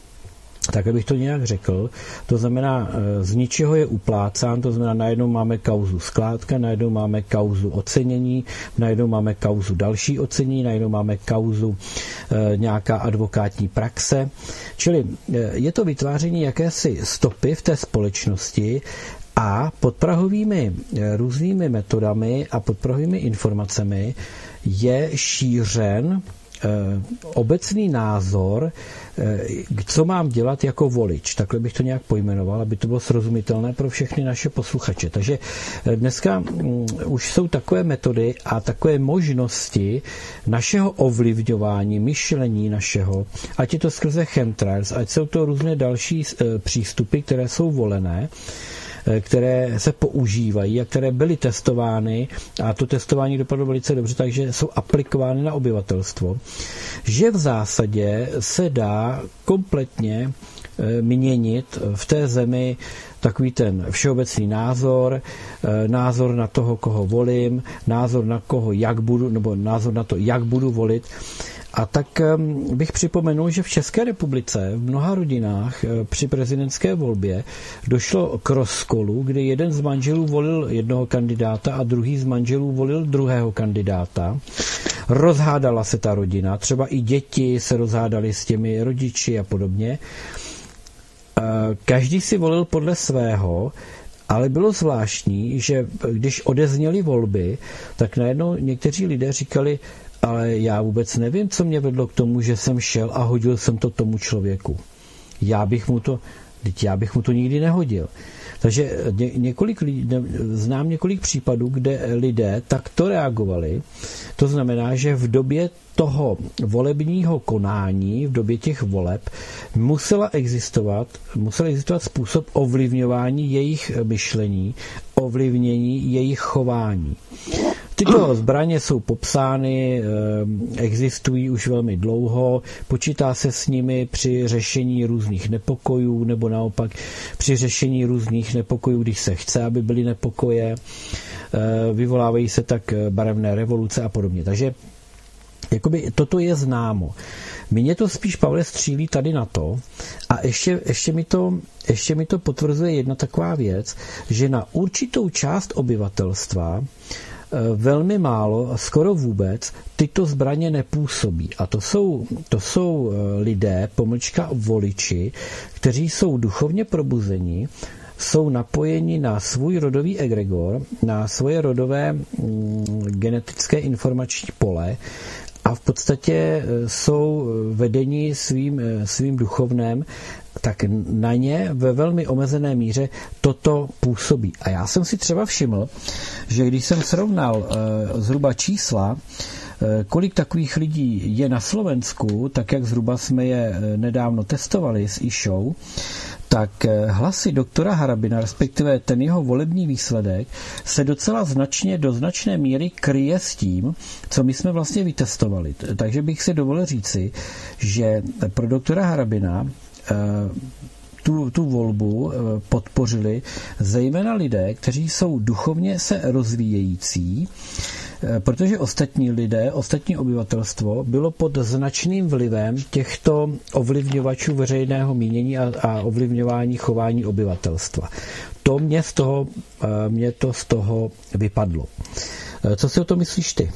tak abych to nějak řekl, to znamená, z ničeho je uplácán, to znamená, najednou máme kauzu skládka, najednou máme kauzu ocenění, najednou máme kauzu další ocenění, najednou máme kauzu nějaká advokátní praxe, čili je to vytváření jakési stopy v té společnosti a podprahovými různými metodami a podprahovými informacemi je šířen obecný názor, co mám dělat jako volič. Takhle bych to nějak pojmenoval, aby to bylo srozumitelné pro všechny naše posluchače. Takže dneska už jsou takové metody a takové možnosti našeho ovlivňování, myšlení našeho, ať je to skrze chemtrails, ať jsou to různé další přístupy, které jsou volené, které se používají a které byly testovány a to testování dopadlo velice dobře, takže jsou aplikovány na obyvatelstvo, že v zásadě se dá kompletně měnit v té zemi takový ten všeobecný názor, názor na toho, koho volím, názor na koho, jak budu, nebo názor na to, jak budu volit. A tak bych připomenul, že v České republice v mnoha rodinách při prezidentské volbě došlo k rozkolu, kdy jeden z manželů volil jednoho kandidáta a druhý z manželů volil druhého kandidáta. Rozhádala se ta rodina, třeba i děti se rozhádaly s těmi rodiči a podobně. Každý si volil podle svého, ale bylo zvláštní, že když odezněly volby, tak najednou někteří lidé říkali, ale já vůbec nevím, co mě vedlo k tomu, že jsem šel a hodil jsem to tomu člověku. Já bych mu to nikdy nehodil. Takže znám několik případů, kde lidé takto reagovali. To znamená, že v době toho volebního konání, v době těch voleb, musel existovat způsob ovlivňování jejich myšlení, ovlivnění jejich chování. Tyto zbraně jsou popsány, existují už velmi dlouho, počítá se s nimi při řešení různých nepokojů, nebo naopak při řešení různých nepokojů, když se chce, aby byly nepokoje, vyvolávají se tak barevné revoluce a podobně. Takže jakoby toto je známo. Mně to spíš, Pavle, střílí tady na to a ještě mi to potvrzuje jedna taková věc, že na určitou část obyvatelstva velmi málo, skoro vůbec, tyto zbraně nepůsobí. A to jsou lidé, pomlčka voliči, kteří jsou duchovně probuzení, jsou napojeni na svůj rodový egregor, na svoje rodové genetické informační pole a v podstatě jsou vedeni svým duchovnem, tak na ně ve velmi omezené míře toto působí. A já jsem si třeba všiml, že když jsem srovnal zhruba čísla, kolik takových lidí je na Slovensku, tak jak zhruba jsme je nedávno testovali s e-show, tak hlasy doktora Harabina, respektive ten jeho volební výsledek, se docela do značné míry kryje s tím, co my jsme vlastně vytestovali. Takže bych si dovolil říci, že pro doktora Harabina tu volbu podpořili zejména lidé, kteří jsou duchovně se rozvíjející, protože ostatní lidé, ostatní obyvatelstvo bylo pod značným vlivem těchto ovlivňovačů veřejného mínění a ovlivňování chování obyvatelstva. to mě to z toho vypadlo. Co si o to myslíš ty?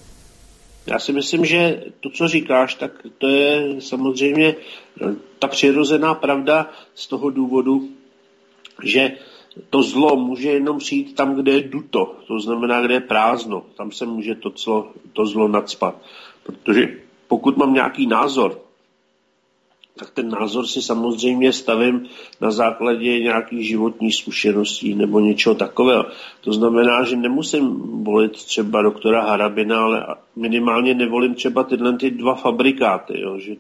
Já si myslím, že to, co říkáš, tak to je samozřejmě ta přirozená pravda z toho důvodu, že to zlo může jenom přijít tam, kde je duto, to znamená, kde je prázdno. Tam se může to zlo nacpat. Protože pokud mám nějaký názor, tak ten názor si samozřejmě stavím na základě nějakých životních zkušeností nebo něčeho takového. To znamená, že nemusím volit třeba doktora Harabina, ale minimálně nevolím třeba tyhle ty dva fabrikáty, jo? Že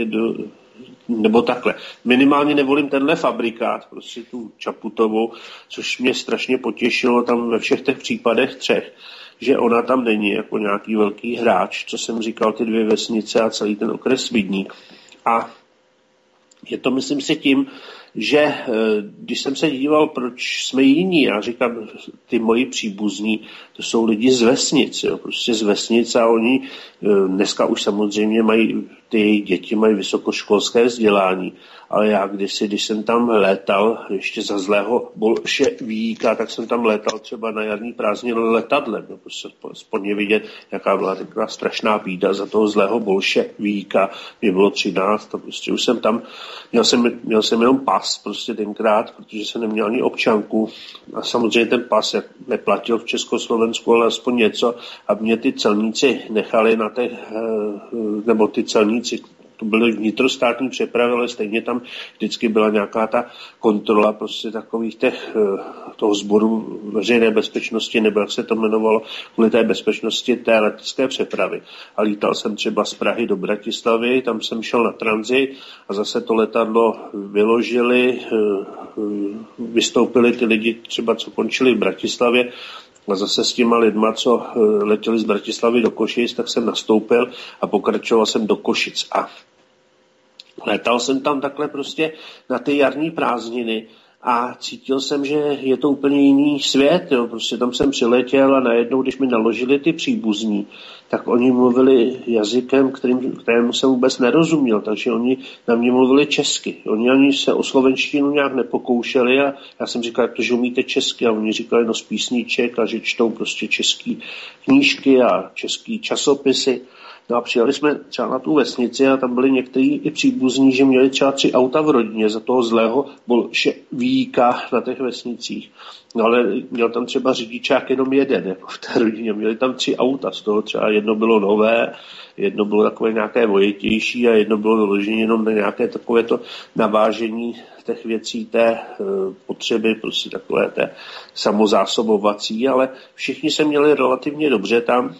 nebo takhle. Minimálně nevolím tenhle fabrikát, prostě tu Čaputovou, což mě strašně potěšilo tam ve všech těch případech 3, že ona tam není jako nějaký velký hráč, co jsem říkal, ty 2 vesnice a celý ten okres Vidník. A je to, myslím si, tím, že když jsem se díval, proč jsme jiní, já říkám, ty moji příbuzní, to jsou lidi z vesnic, jo, prostě z vesnic a oni dneska už samozřejmě ty děti mají vysokoškolské vzdělání, ale já když jsem tam létal, ještě za zlého bolševíka, tak jsem tam létal třeba na jarní prázdniny letadlem, no, prostě aspoň vidět, jaká byla taková strašná bída za toho zlého bolševíka, mě bylo 13, to prostě už jsem tam, měl jsem jenom pas prostě tenkrát, protože jsem neměl ani občanku a samozřejmě ten pas neplatil v Československu, ale aspoň něco, a mě ty celníci nechali na těch, nebo ty celníci, to byly vnitrostátní přepravy, ale stejně tam vždycky byla nějaká ta kontrola prostě takových toho sboru veřejné bezpečnosti, nebo jak se to jmenovalo, kvůli té bezpečnosti té letecké přepravy. A lítal jsem třeba z Prahy do Bratislavy, tam jsem šel na tranzit a zase to letadlo vyložili, vystoupili ty lidi třeba, co končili v Bratislavě, a zase s těma lidma, co letěli z Bratislavy do Košic, tak jsem nastoupil a pokračoval jsem do Košic. A létal jsem tam takhle prostě na ty jarní prázdniny a cítil jsem, že je to úplně jiný svět. Jo. Prostě tam jsem přiletěl a najednou, když mi naložili ty příbuzní, tak oni mluvili jazykem, kterému jsem vůbec nerozuměl, takže oni na mě mluvili česky. Oni ani se o slovenštinu nějak nepokoušeli a já jsem říkal, jak to, že umíte česky, a oni říkali, no z písniček a že čtou prostě český knížky a český časopisy. No a přijeli jsme třeba na tu vesnici a tam byli někteří i příbuzní, že měli třeba 3 auta v rodině za toho zlého bolševíka na těch vesnicích. No ale měl tam třeba řidičák jenom jeden, jako v té rodině. Měli tam 3 auta, z toho třeba jedno bylo nové, jedno bylo takové nějaké vojetější a jedno bylo vyložené jenom na nějaké takovéto navážení těch věcí, té potřeby, prostě takové té samozásobovací, ale všichni se měli relativně dobře tam.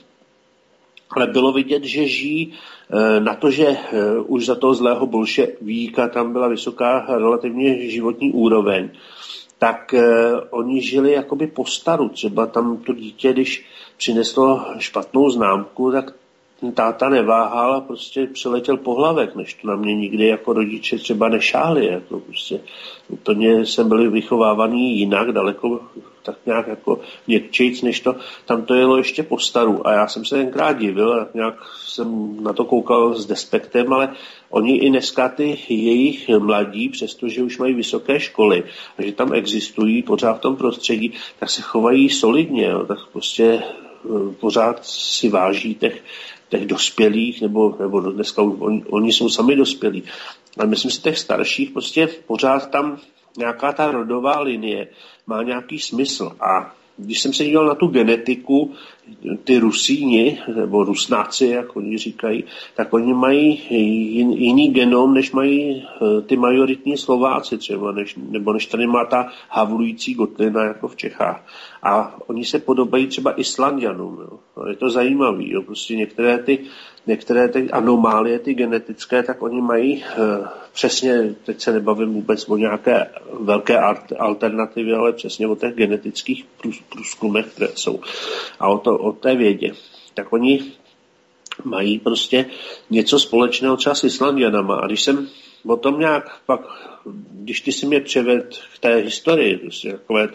Ale bylo vidět, že žijí na to, že už za toho zlého bolševíka tam byla vysoká relativně životní úroveň, tak oni žili jakoby po staru. Třeba tam to dítě, když přineslo špatnou známku, tak táta neváhal a prostě přiletěl pohlavek, než to na mě nikdy jako rodiče třeba nešáhli. Jako prostě úplně jsem byli vychovávaný jinak, daleko tak nějak jako měkčejc, než to. Tam to jelo ještě po staru a já jsem se tenkrát divil a nějak jsem na to koukal s despektem, ale oni i dneska ty jejich mladí, přestože už mají vysoké školy a že tam existují pořád v tom prostředí, tak se chovají solidně, jo, tak prostě pořád si váží těch dospělých, nebo dneska oni jsou sami dospělí. Ale myslím si, těch starších prostě pořád tam nějaká ta rodová linie má nějaký smysl. A když jsem se díval na tu genetiku, ty Rusíni, nebo Rusnáci, jak oni říkají, tak oni mají jiný genom, než mají ty majoritní Slováci třeba, než tady má ta havlující Gotlina jako v Čechách. A oni se podobají třeba Islanďanům. Jo. Je to zajímavé. Jo. Prostě některé ty anomálie, ty genetické, tak oni mají přesně, teď se nebavím vůbec o nějaké velké alternativě, ale přesně o těch genetických průzkumech, které jsou. A o té vědě. Tak oni mají prostě něco společného třeba s Islanďanama. A když jsem o tom nějak pak, když ty si mě převedl k té historii, prostě takové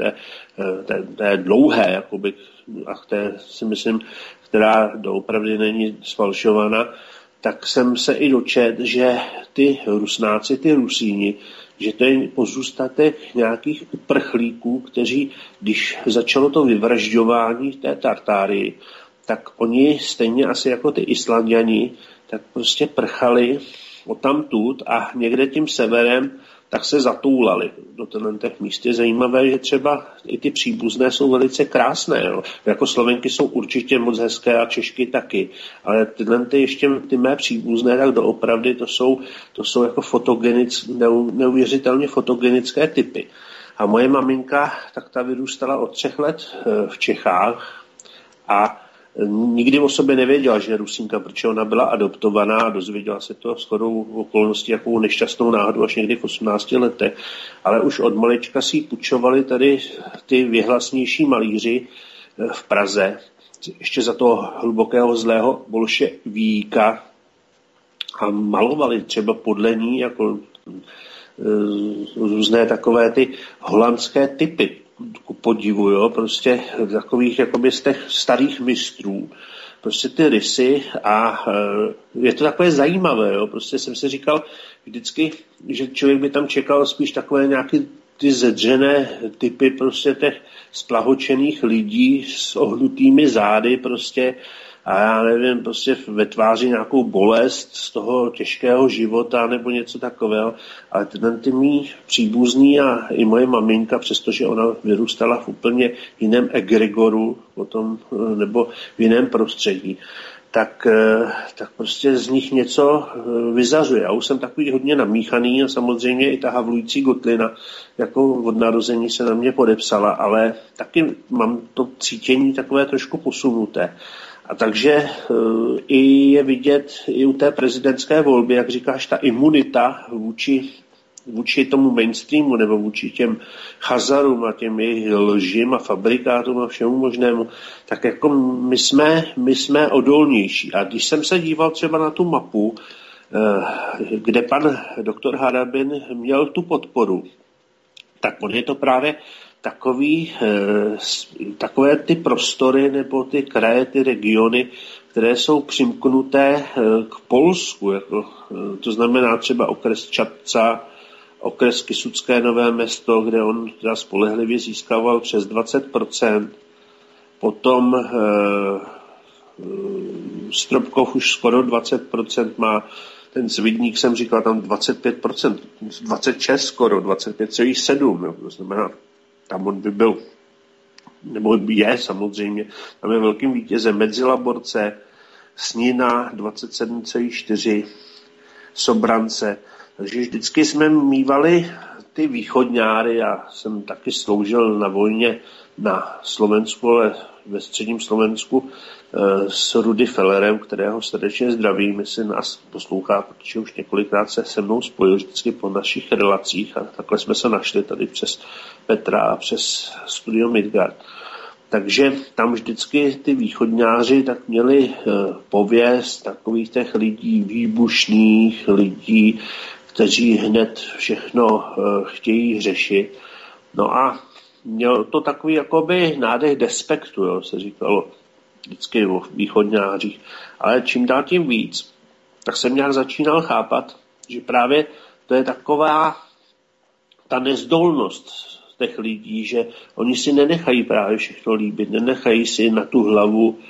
té dlouhé, jakoby, a té si myslím, která doopravdy není sfalšovaná, tak jsem se i dočetl, že ty Rusnáci, ty Rusíni, že to je pozůstatek nějakých uprchlíků, kteří, když začalo to vyvražďování v té Tartárii, tak oni stejně asi jako ty Islanďani, tak prostě prchali odtamtud a někde tím severem tak se zatoulali do těch míst. Je zajímavé, že třeba i ty příbuzné jsou velice krásné. Jo. Jako Slovenky jsou určitě moc hezké a Češky taky. Ale ty mé příbuzné, tak doopravdy to jsou jako neuvěřitelně fotogenické typy. A moje maminka, tak ta vyrůstala od 3 let v Čechách a nikdy o sobě nevěděla, že je Rusínka, protože ona byla adoptovaná a dozvěděla se to shodou okolností jakou nešťastnou náhodu až někdy v 18 letech. Ale už od malička si půjčovali tady ty věhlasnější malíři v Praze, ještě za toho hlubokého zlého bolševíka a malovali třeba podle ní jako různé takové ty holandské typy. Ku podivu, jo, prostě takových jakoby z těch starých mistrů, prostě ty rysy a je to takové zajímavé, jo, prostě jsem si říkal vždycky, že člověk by tam čekal spíš takové nějaké ty zedřené typy prostě těch splahočených lidí s ohnutými zády prostě a já nevím, prostě ve tváři nějakou bolest z toho těžkého života nebo něco takového. Ale ty mý příbuzní a i moje maminka, přestože ona vyrůstala v úplně jiném egregoru potom, nebo v jiném prostředí, tak prostě z nich něco vyzařuje. Já už jsem takový hodně namíchaný a samozřejmě i ta havlující Gotlina jako od narození se na mě podepsala, ale taky mám to cítění takové trošku posunuté. A takže i je vidět i u té prezidentské volby, jak říkáš, ta imunita vůči tomu mainstreamu nebo vůči těm chazarům a těm jejich lžím a fabrikátům a všemu možnému, tak jako my jsme odolnější. A když jsem se díval třeba na tu mapu, kde pan doktor Harabin měl tu podporu, tak on je to právě takové ty prostory nebo ty kraje, ty regiony, které jsou přimknuté k Polsku. To znamená třeba okres Čadca, okres Kysucké Nové Mesto, kde on teda spolehlivě získával přes 20%. Potom Stropkov už skoro 20% má. Ten Svidník jsem říkal, tam 25%, 26 skoro, 25,7%. To znamená, tam on by byl, nebo je samozřejmě, tam je velkým vítězem Medzilaborce, Snina 27,4, Sobrance. Takže vždycky jsme mívali ty východňáry, já jsem taky sloužil na vojně na Slovensku, ale ve středním Slovensku s Rudy Fellerem, kterého srdečně zdravím, jestli nás poslouchá, protože už několikrát se mnou spojil vždycky po našich relacích a takhle jsme se našli tady přes Petra a přes Studio Midgard. Takže tam vždycky ty východňáři tak měli pověst takových těch lidí výbušných, lidí, kteří hned všechno chtějí řešit. No a měl to takový jakoby nádech despektu, jo, se říkalo vždycky o východňářích. Ale čím dál tím víc, tak jsem nějak začínal chápat, že právě to je taková ta nezdolnost těch lidí, že oni si nenechají právě všechno líbit, nenechají si na tu hlavu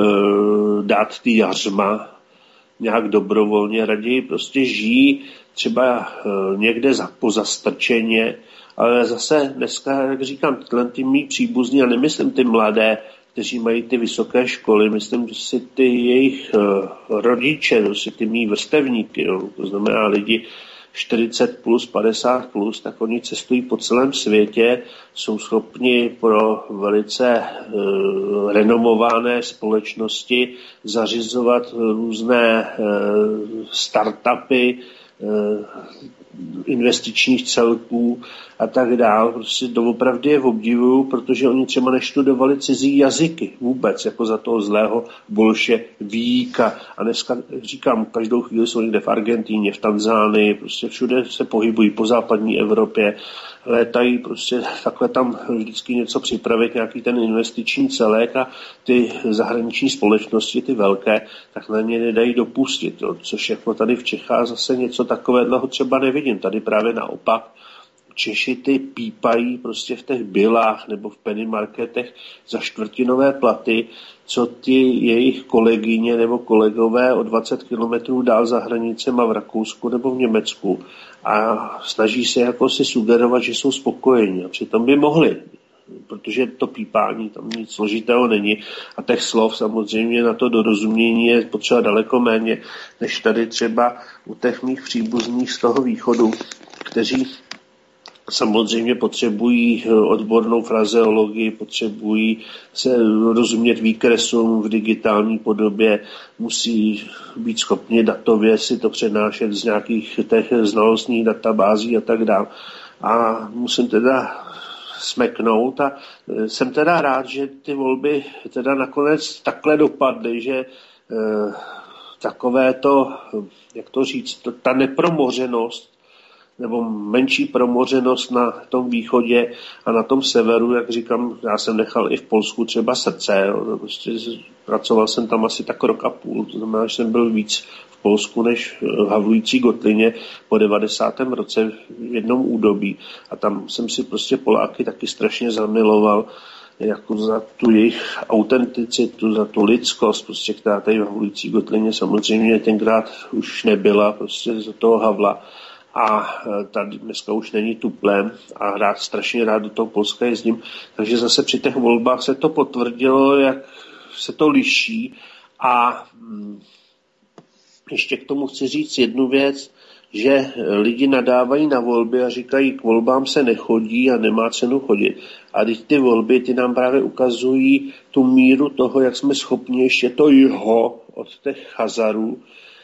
dát ty jařma nějak dobrovolně, raději prostě žijí třeba někde pozastrčeně, ale zase dneska, jak říkám, ty mý příbuzní, a nemyslím ty mladé, kteří mají ty vysoké školy, myslím, že si ty jejich rodiče, si ty mý vrstevníky, jo, to znamená lidi 40 plus, 50 plus, tak oni cestují po celém světě, jsou schopni pro velice renomované společnosti zařizovat různé startupy, investičních celků a tak dál. Prostě doopravdy je obdivuju, protože oni třeba neštudovali cizí jazyky vůbec, jako za toho zlého bolševíka. A dneska, říkám, každou chvíli jsou někde v Argentíně, v Tanzánii, prostě všude se pohybují po západní Evropě, létají prostě takhle tam vždycky něco připravit, nějaký ten investiční celek a ty zahraniční společnosti, ty velké, tak na ně nedají dopustit, jo, což jako tady v Čechách zase něco takového třeba nevidí. nevidím. Tady právě naopak Češi ty pípají prostě v těch bilách nebo v penny marketech za čtvrtinové platy, co ty jejich kolegyně nebo kolegové o 20 kilometrů dál za hranicema v Rakousku nebo v Německu a snaží se jako si sugerovat, že jsou spokojení. A přitom by mohli, protože to pípání tam nic složitého není a těch slov samozřejmě na to dorozumění je potřeba daleko méně, než tady třeba u těch mých příbuzných z toho východu, kteří samozřejmě potřebují odbornou frazeologii, potřebují se rozumět výkresům v digitální podobě, musí být schopni datově si to přenášet z nějakých těch znalostních databází a tak dále. A musím teda smeknout a jsem teda rád, že ty volby teda nakonec takhle dopadly, že takové to, jak to říct, ta nepromořenost nebo menší promořenost na tom východě a na tom severu, jak říkám, já jsem nechal i v Polsku třeba srdce, jo. Prostě pracoval jsem tam asi tak rok a půl, to znamená, že jsem byl víc v Polsku než v Havlující Gotlině po 90. roce v jednom údobí a tam jsem si prostě Poláky taky strašně zamiloval, jako za tu jejich autenticitu, za tu lidskost, prostě, která tady v Havlující Gotlině samozřejmě tenkrát už nebyla, prostě za toho Havla. A tady dneska už není tuplem a strašně rád do toho Polska jezdím. Takže zase při těch volbách se to potvrdilo, jak se to liší. A ještě k tomu chci říct jednu věc, že lidi nadávají na volby a říkají, k volbám se nechodí a nemá cenu chodit. A když ty volby, ty nám právě ukazují tu míru toho, jak jsme schopni ještě to jiho od těch Chazarů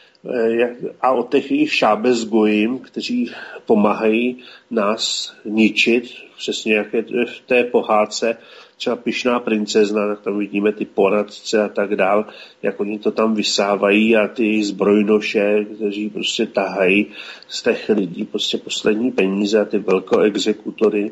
a od těch jejich šábezgojím, kteří pomáhají nás ničit, přesně jak je v té pohádce, třeba Pyšná princezna, tak tam vidíme ty poradce a tak dál, jak oni to tam vysávají a ty zbrojnoše, kteří prostě tahají z těch lidí prostě poslední peníze a ty velkoexekutory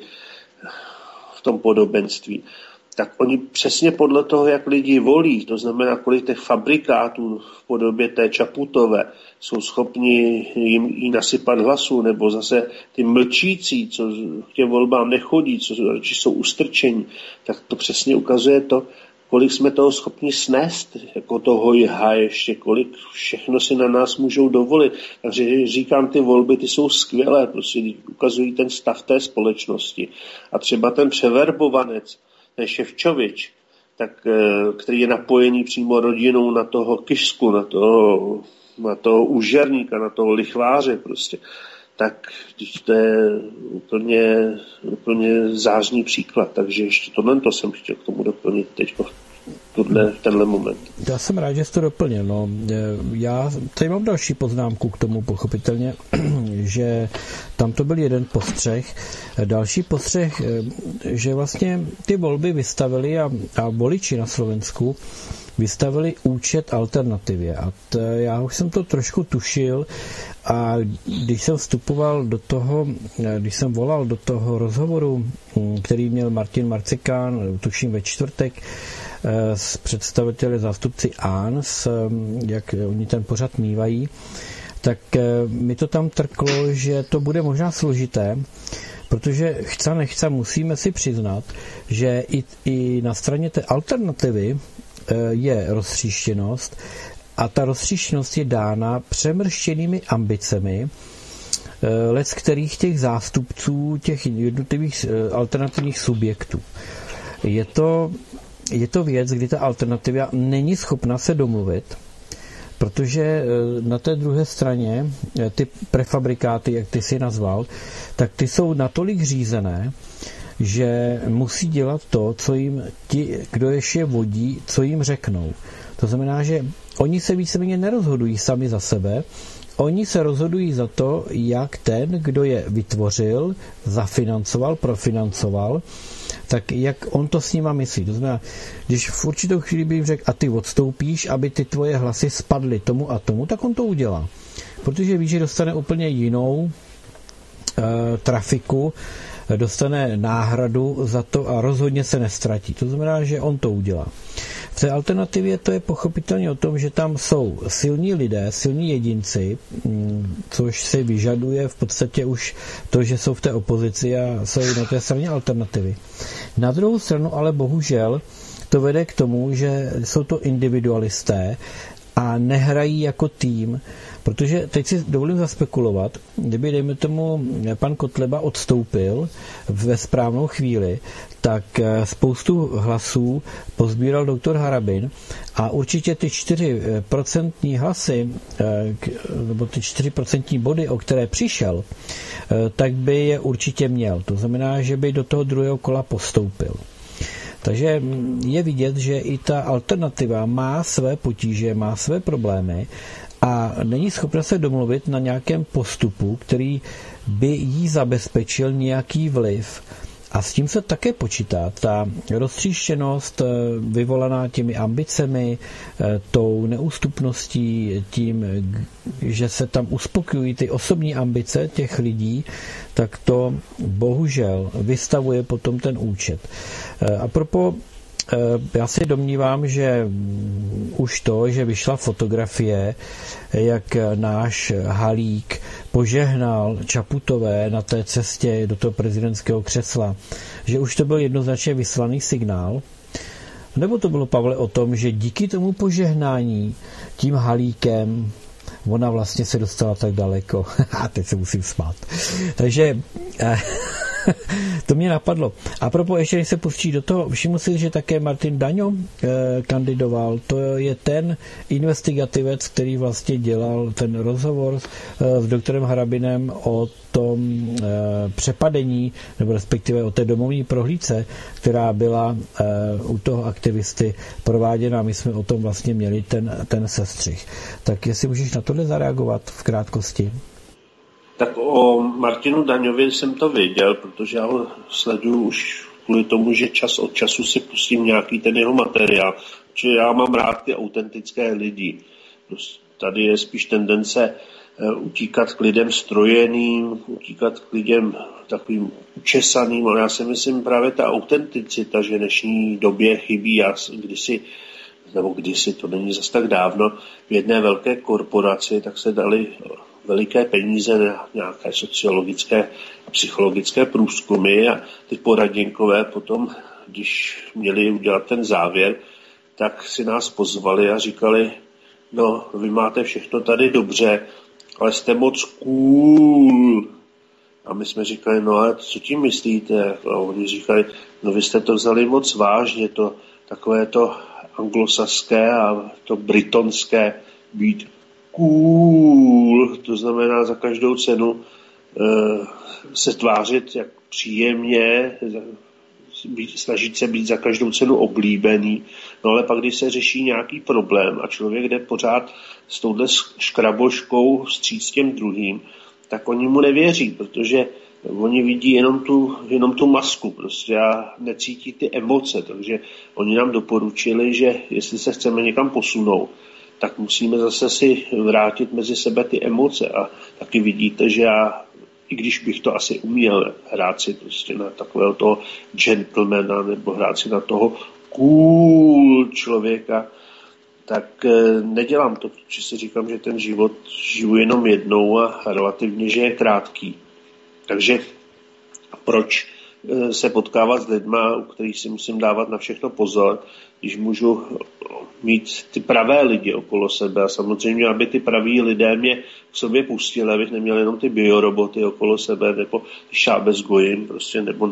v tom podobenství. Tak oni přesně podle toho, jak lidi volí, to znamená, kolik těch fabrikátů v podobě té Čaputové jsou schopni jí nasypat hlasů, nebo zase ty mlčící, co k těm volbám nechodí, co jsou ustrčení, tak to přesně ukazuje to, kolik jsme toho schopni snést, jako toho jha ještě, kolik všechno si na nás můžou dovolit. Takže říkám, ty volby, ty jsou skvělé, prostě ukazují ten stav té společnosti. A třeba ten převerbovanec, ten Ševčovič, tak, který je napojený přímo rodinou na toho Kišsku, na toho úžerníka, na toho lichváře prostě, tak to je úplně zářný příklad. Takže ještě tohle jsem chtěl k tomu doplnit teď v tenhle moment. Já jsem rád, že jsi to doplnil. No, já tady mám další poznámku k tomu, pochopitelně, že tam to byl jeden postřeh. Další postřeh, že vlastně ty volby vystavili a voliči na Slovensku vystavili účet alternativě. A já už jsem to trošku tušil a když jsem vstupoval do toho, když jsem volal do toho rozhovoru, který měl Martin Marcikán, tuším ve čtvrtek, s představiteli zástupci ANS, jak oni ten pořad mívají, tak mi to tam trklo, že to bude možná složité, protože chce nechce musíme si přiznat, že i na straně té alternativy je roztříštěnost a ta roztříštěnost je dána přemrštěnými ambicemi lec kterých těch zástupců těch jednotlivých alternativních subjektů. Je to věc, kdy ta alternativa není schopna se domluvit, protože na té druhé straně ty prefabrikáty, jak ty si nazval, tak ty jsou natolik řízené, že musí dělat to, co jim ti, kdo ještě vodí, co jim řeknou. To znamená, že oni se víceméně nerozhodují sami za sebe, oni se rozhodují za to, jak ten, kdo je vytvořil, zafinancoval, profinancoval, tak jak on to s nima myslí. To znamená, když v určitou chvíli by jim řekl, a ty odstoupíš, aby ty tvoje hlasy spadly tomu a tomu, tak on to udělá. Protože ví, že dostane úplně jinou trafiku, dostane náhradu za to a rozhodně se nestratí. To znamená, že on to udělá. V té alternativě to je pochopitelně o tom, že tam jsou silní lidé, silní jedinci, což si vyžaduje v podstatě už to, že jsou v té opozici a jsou na té straně alternativy. Na druhou stranu ale bohužel to vede k tomu, že jsou to individualisté a nehrají jako tým, protože teď si dovolím zaspekulovat, kdyby, dejme tomu, pan Kotleba odstoupil ve správnou chvíli, tak spoustu hlasů pozbíral doktor Harabin a určitě ty 4% hlasy, nebo ty 4% body, o které přišel, tak by je určitě měl. To znamená, že by do toho druhého kola postoupil. Takže je vidět, že i ta alternativa má své potíže, má své problémy a není schopna se domluvit na nějakém postupu, který by jí zabezpečil nějaký vliv. A s tím se také počítá. Ta roztříštěnost vyvolaná těmi ambicemi, tou neústupností, tím, že se tam uspokojují ty osobní ambice těch lidí, tak to bohužel vystavuje potom ten účet. A proto já si domnívám, že už to, že vyšla fotografie, jak náš Halík požehnal Čaputové na té cestě do toho prezidentského křesla, že už to byl jednoznačně vyslaný signál, nebo to bylo, Pavle, o tom, že díky tomu požehnání tím Halíkem ona vlastně se dostala tak daleko. A teď se musím smát. Takže to mě napadlo. A proto ještě, když se pustí do toho, všiml si, že také Martin Daňo kandidoval. To je ten investigativec, který vlastně dělal ten rozhovor s doktorem Harabinem o tom přepadení, nebo respektive o té domovní prohlídce, která byla u toho aktivisty prováděna. My jsme o tom vlastně měli ten sestřih. Tak jestli můžeš na tohle zareagovat v krátkosti. Tak o Martinu Daňovi jsem to věděl, protože já ho sleduju už kvůli tomu, že čas od času si pustím nějaký ten jeho materiál. Protože já mám rád ty autentické lidi. Tady je spíš tendence utíkat k lidem strojeným, utíkat k lidem takovým učesaným, ale já si myslím právě ta autenticita, že v dnešní době chybí. Já kdysi, to není zas tak dávno, v jedné velké korporaci, tak se dali veliké peníze na nějaké sociologické a psychologické průzkumy a ty poraděnkové potom, když měli udělat ten závěr, tak si nás pozvali a říkali, no, vy máte všechno tady dobře, ale jste moc cool. A my jsme říkali, no a co tím myslíte? A oni říkali, no vy jste to vzali moc vážně, to takové to anglosaské a to britonské být cool, to znamená za každou cenu se tvářit jak příjemně, snažit se být za každou cenu oblíbený, no ale pak, když se řeší nějaký problém a člověk jde pořád s touhle škraboškou vstříc těm druhým, tak oni mu nevěří, protože oni vidí jenom tu masku prostě a necítí ty emoce, takže oni nám doporučili, že jestli se chceme někam posunout, tak musíme zase si vrátit mezi sebe ty emoce a taky vidíte, že já, i když bych to asi uměl hrát si prostě na takového toho gentlemana nebo hrát si na toho cool člověka, tak nedělám to, protože si říkám, že ten život žiju jenom jednou a relativně, že je krátký. Takže proč se potkávat s lidma, u kterých si musím dávat na všechno pozor, když můžu mít ty pravé lidi okolo sebe a samozřejmě, aby ty praví lidé mě k sobě pustili, abych neměl jenom ty bioroboty okolo sebe nebo ty šábe s gojím, prostě, nebo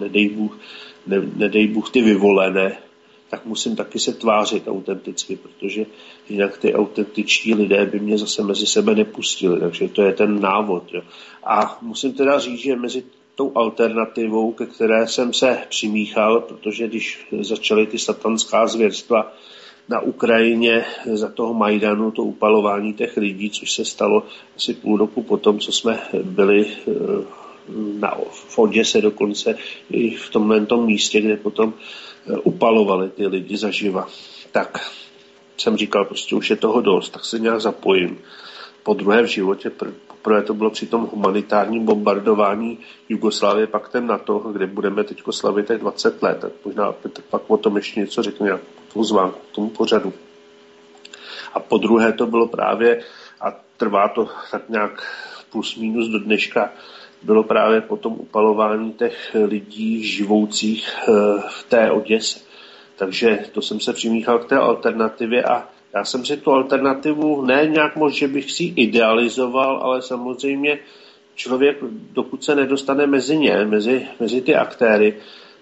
nedej Bůh ty vyvolené, tak musím taky se tvářit autenticky, protože jinak ty autentičtí lidé by mě zase mezi sebe nepustili, takže to je ten návod. Jo. A musím teda říct, že mezi tou alternativou, ke které jsem se přimíchal, protože když začaly ty satanská zvěrstva na Ukrajině za toho Majdanu, to upalování těch lidí, což se stalo asi půl roku potom, co jsme byli v Oděse dokonce i v tomto místě, kde potom upalovali ty lidi zaživa. Tak jsem říkal, prostě už je toho dost, tak se nějak zapojím. po druhé v životě. Poprvé to bylo při tom humanitárním bombardování Jugoslávie paktem NATO, kde budeme teď slavit 20 let. Tak možná Petr pak o tom ještě něco řekne, jak pozvám k tomu pořadu. A po druhé to bylo právě, a trvá to tak nějak plus minus do dneška, bylo právě po tom upalování těch lidí živoucích v té Oděse. Takže to jsem se přimíchal k té alternativě a já jsem si tu alternativu ne nějak moc, že bych si idealizoval, ale samozřejmě člověk, dokud se nedostane mezi ně, mezi ty aktéry,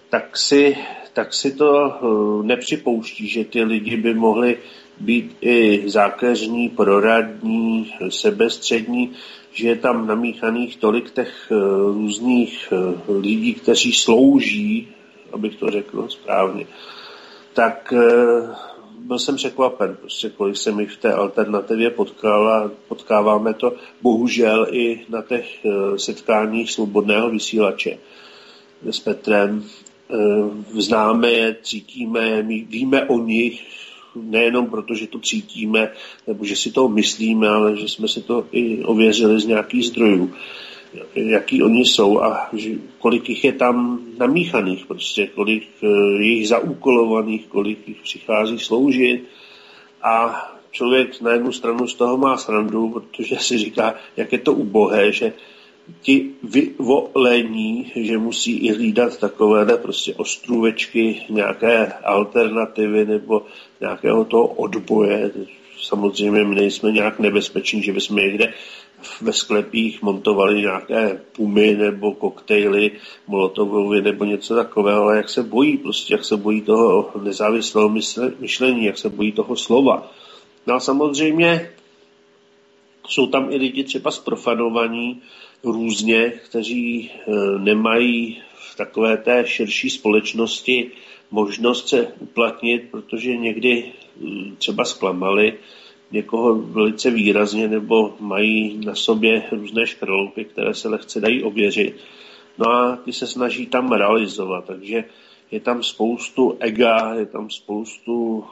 tak si to nepřipouští, že ty lidi by mohli být i zákeřní, proradní, sebestřední, že je tam namíchaných tolik těch různých lidí, kteří slouží, abych to řekl správně, tak byl jsem překvapen, prostě kolik se mi v té alternativě potkal a potkáváme to bohužel i na těch setkáních Svobodného vysílače s Petrem. Známe je, cítíme, víme o nich, nejenom proto, že to cítíme, nebo že si to myslíme, ale že jsme si to i ověřili z nějakých zdrojů, jaký oni jsou a kolik jich je tam namíchaných, prostě kolik jich zaúkolovaných, kolik jich přichází sloužit a člověk na jednu stranu z toho má srandu, protože si říká, jak je to ubohé, že ti vyvolení, že musí i hlídat takovéhle prostě ostrůvečky, nějaké alternativy nebo nějakého toho odboje. Samozřejmě my nejsme nějak nebezpeční, že bychom někde ve sklepích montovali nějaké pumy nebo koktejly, molotovovy nebo něco takového, ale jak se bojí toho nezávislého myšlení, jak se bojí toho slova. No a samozřejmě jsou tam i lidi třeba zprofanovaní různě, kteří nemají v takové té širší společnosti možnost se uplatnit, protože někdy třeba zklamali někoho velice výrazně nebo mají na sobě různé škraloupy, které se lehce dají ověřit. No a ty se snaží tam realizovat, takže je tam spoustu ega, je tam spoustu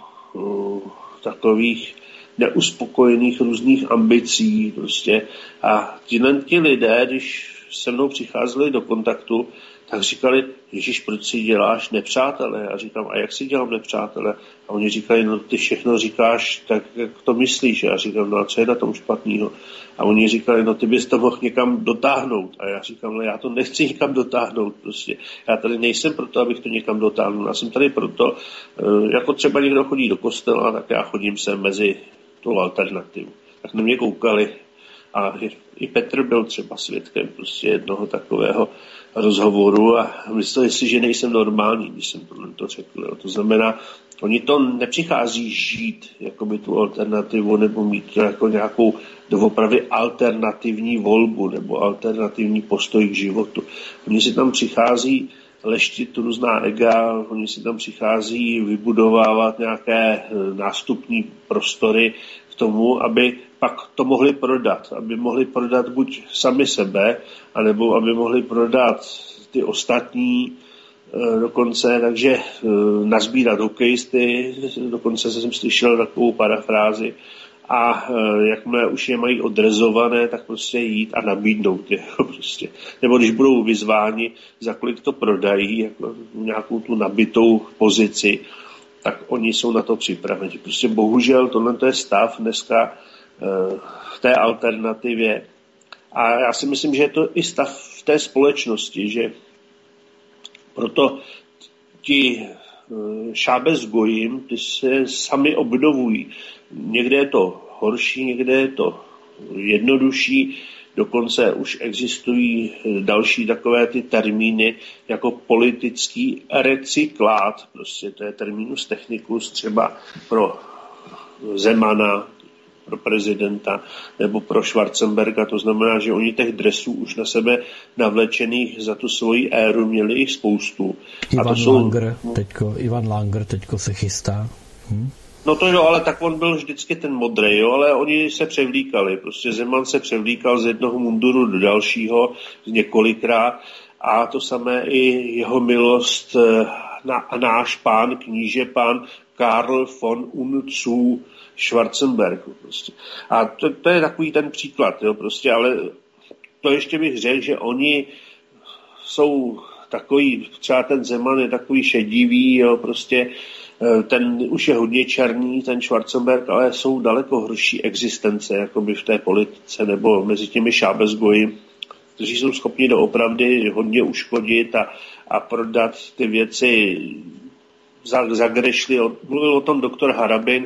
takových neuspokojených různých ambicí prostě. A ti lidé, když se mnou přicházeli do kontaktu, tak říkali, Ježíš, proč si děláš nepřátele? A říkám, a jak si dělám nepřátele? A oni říkali, no ty všechno říkáš tak, jak to myslíš. A já říkám, no a co je na tom špatného? A oni říkali, no ty bys to mohl někam dotáhnout. A já říkám, no já to nechci někam dotáhnout prostě. Já tady nejsem proto, abych to někam dotáhnul. Já jsem tady proto, jako třeba někdo chodí do kostela, tak já chodím sem mezi tu alternativu. Tak na mě koukali a i Petr byl třeba svědkem prostě jednoho takového rozhovoru a mysleli si, že nejsem normální, když jsem to řekl. Jo. To znamená, oni to nepřichází žít jakoby tu alternativu nebo mít to jako nějakou doopravdy alternativní volbu nebo alternativní postoj k životu. Oni si tam přichází leštit různá ega, oni si tam přichází vybudovávat nějaké nástupní prostory k tomu, aby pak to mohli prodat. Aby mohli prodat buď sami sebe, anebo aby mohli prodat ty ostatní dokonce, takže nazbírat hokejisty, dokonce jsem slyšel takovou parafrázi, a jakmile už je mají odrezované, tak prostě jít a nabídnout je. Prostě. Nebo když budou vyzváni, za kolik to prodají, jako nějakou tu nabitou pozici, tak oni jsou na to připraveni. Prostě bohužel tohle je stav dneska v té alternativě. A já si myslím, že je to i stav v té společnosti, že proto ti šábez gojim, ty se sami obnovují. Někde je to horší, někde je to jednodušší, dokonce už existují další takové ty termíny jako politický recyklát, prostě to je terminus technicus třeba pro Zemana, pro prezidenta nebo pro Schwarzenberga, to znamená, že oni těch dresů už na sebe navlečených za tu svoji éru měli jich spoustu. Ivan Langer teďko se chystá. No to jo, ale tak on byl vždycky ten modrý, jo, ale oni se převlíkali. Prostě Zeman se převlíkal z jednoho munduru do dalšího několikrát a to samé i jeho milost a náš pán, kníže pán Karl von Unzu Schwarzenberg. Prostě. A to je takový ten příklad, jo, prostě, ale to ještě bych řekl, že oni jsou takový, třeba ten Zeman je takový šedivý, jo, prostě ten už je hodně černý, ten Schwarzenberg, ale jsou daleko horší existence, jakoby v té politice, nebo mezi těmi šábezgoji, kteří jsou schopni doopravdy hodně uškodit a prodat ty věci zagrešli. Mluvil o tom doktor Harabin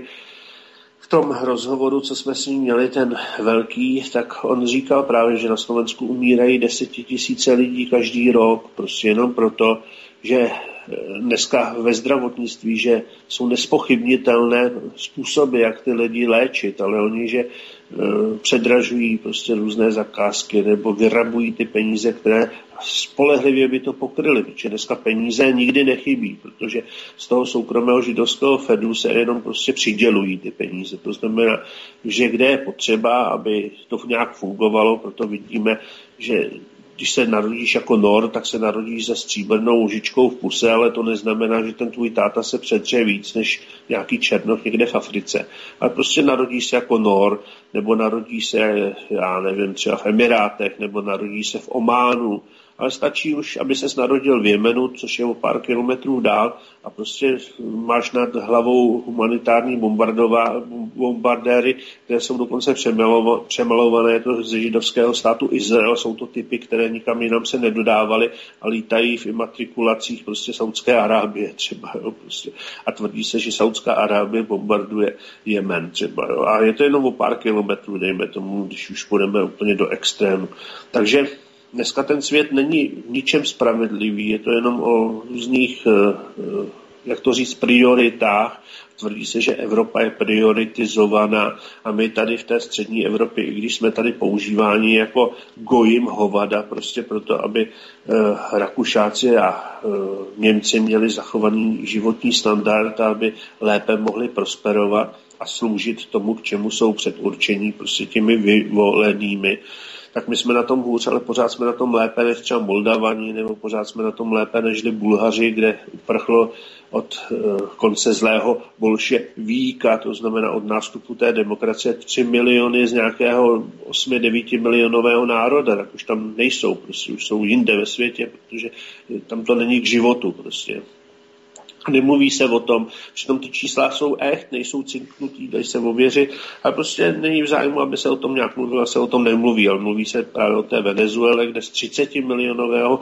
v tom rozhovoru, co jsme s ním měli, ten velký, tak on říkal právě, že na Slovensku umírají 10 000 lidí každý rok, prostě jenom proto, že dneska ve zdravotnictví, že jsou nespochybnitelné způsoby, jak ty lidi léčit, ale oni, že předražují prostě různé zakázky nebo vyrabují ty peníze, které spolehlivě by to pokryly, protože dneska peníze nikdy nechybí, protože z toho soukromého židovského fedu se jenom prostě přidělují ty peníze. To znamená, že kde je potřeba, aby to nějak fungovalo, proto vidíme, že když se narodíš jako nor, tak se narodíš se stříbrnou lžičkou v puse, ale to neznamená, že ten tvůj táta se předře víc než nějaký černoch někde v Africe. Ale prostě narodíš se jako nor, nebo narodíš se, já nevím, třeba v Emirátech, nebo narodíš se v Ománu, ale stačí už, aby ses narodil v Jemenu, což je o pár kilometrů dál a prostě máš nad hlavou humanitární bombardéry, které jsou dokonce přemalované ze židovského státu Izrael. Jsou to typy, které nikam jinam se nedodávaly a lítají v imatrikulacích prostě Saudské Arábie třeba. Jo, prostě. A tvrdí se, že Saudská Arábie bombarduje Jemen třeba. Jo. A je to jenom o pár kilometrů, dejme tomu, když už půjdeme úplně do extrému. Takže dneska ten svět není v ničem spravedlivý, je to jenom o různých, jak to říct, prioritách. Tvrdí se, že Evropa je prioritizovaná a my tady v té střední Evropě, i když jsme tady používáni jako gojim hovada, prostě proto, aby Rakušáci a Němci měli zachovaný životní standard a aby lépe mohli prosperovat a sloužit tomu, k čemu jsou předurčení prostě těmi vyvolenými, tak my jsme na tom hůř, ale pořád jsme na tom lépe než třeba Moldavani, nebo pořád jsme na tom lépe než Bulhaři, kde uprchlo od konce zlého bolševíka, to znamená od nástupu té demokracie 3 miliony z nějakého 8-9 milionového národa, tak už tam nejsou, prostě už jsou jinde ve světě, protože tam to není k životu prostě. Nemluví se o tom, přitom ty čísla jsou echt, nejsou cinknutý, dají se ověřit, ale prostě není v zájmu, aby se o tom nějak mluvilo, a se o tom nemluví, ale mluví se právě o té Venezuele, kde z 30 milionového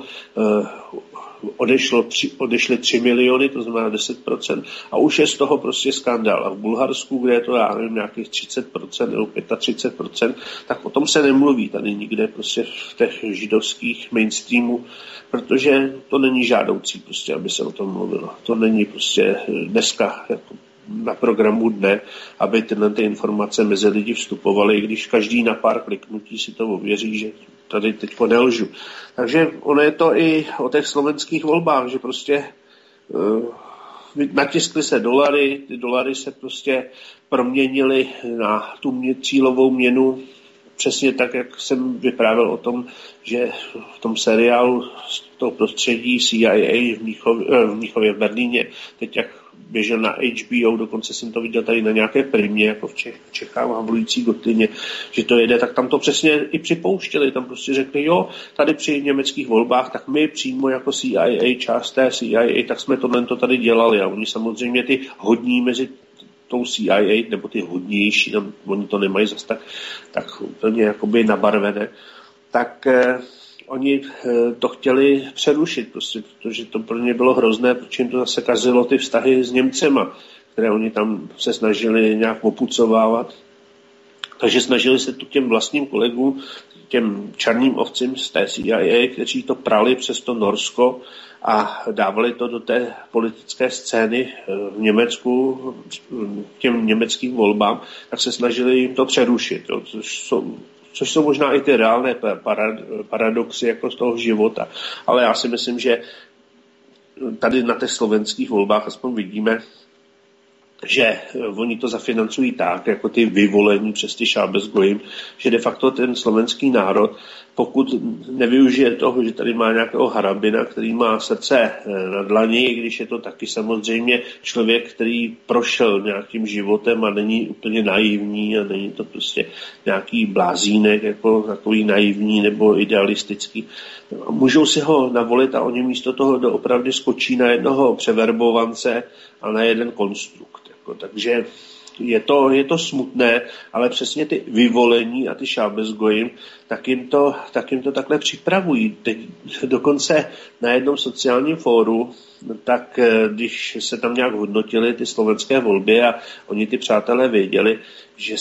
odešly 3 miliony, to znamená 10%, a už je z toho prostě skandál. A v Bulharsku, kde je to, já nevím, nějakých 30% nebo 35%, tak o tom se nemluví tady nikde prostě v těch židovských mainstreamů, protože to není žádoucí prostě, aby se o tom mluvilo. To není prostě dneska jako na programu dne, aby tyhle ty informace mezi lidi vstupovaly, i když každý na pár kliknutí si to ověří, že tady teďko nelžu. Takže ono je to i o těch slovenských volbách, že prostě natiskly se dolary, ty dolary se prostě proměnily na tu cílovou měnu, přesně tak, jak jsem vyprávěl o tom, že v tom seriálu z toho prostředí CIA v Mnichově v Berlíně, teď jak běžel na HBO, dokonce jsem to viděl tady na nějaké primě, jako v Čechách v Havlující Gotlině, že to jede, tak tam to přesně i připouštěli, tam prostě řekli, jo, tady při německých volbách, tak my přímo jako CIA, část té CIA, tak jsme tohle tady dělali a oni samozřejmě ty hodní mezi tou CIA, nebo ty hodnější, oni to nemají zase tak úplně jakoby nabarvené, tak oni to chtěli přerušit, prostě, protože to pro ně bylo hrozné, protože jim to zase kazilo ty vztahy s Němcema, které oni tam se snažili nějak opucovávat. Takže snažili se tu těm vlastním kolegům, těm černým ovcím z té CIA, kteří to prali přes to Norsko a dávali to do té politické scény v Německu, těm německým volbám, tak se snažili jim to přerušit, jo, což jsou možná i ty reálné paradoxy jako z toho života. Ale já si myslím, že tady na těch slovenských volbách aspoň vidíme, že oni to zafinancují tak, jako ty vyvolení přes ty šábezgojím, že de facto ten slovenský národ pokud nevyužije toho, že tady má nějakého harabina, který má srdce na dlani, i když je to taky samozřejmě člověk, který prošel nějakým životem a není úplně naivní a není to prostě nějaký blázínek, jako takový naivní nebo idealistický. Můžou si ho navolit a oni místo toho doopravdy skočí na jednoho převerbovance a na jeden konstrukt. Jako, takže je to smutné, ale přesně ty vyvolení a ty šábezgojim, tak jim to takhle připravují. Teď dokonce na jednom sociálním fóru, tak když se tam nějak hodnotily ty slovenské volby a oni ty přátelé věděli, že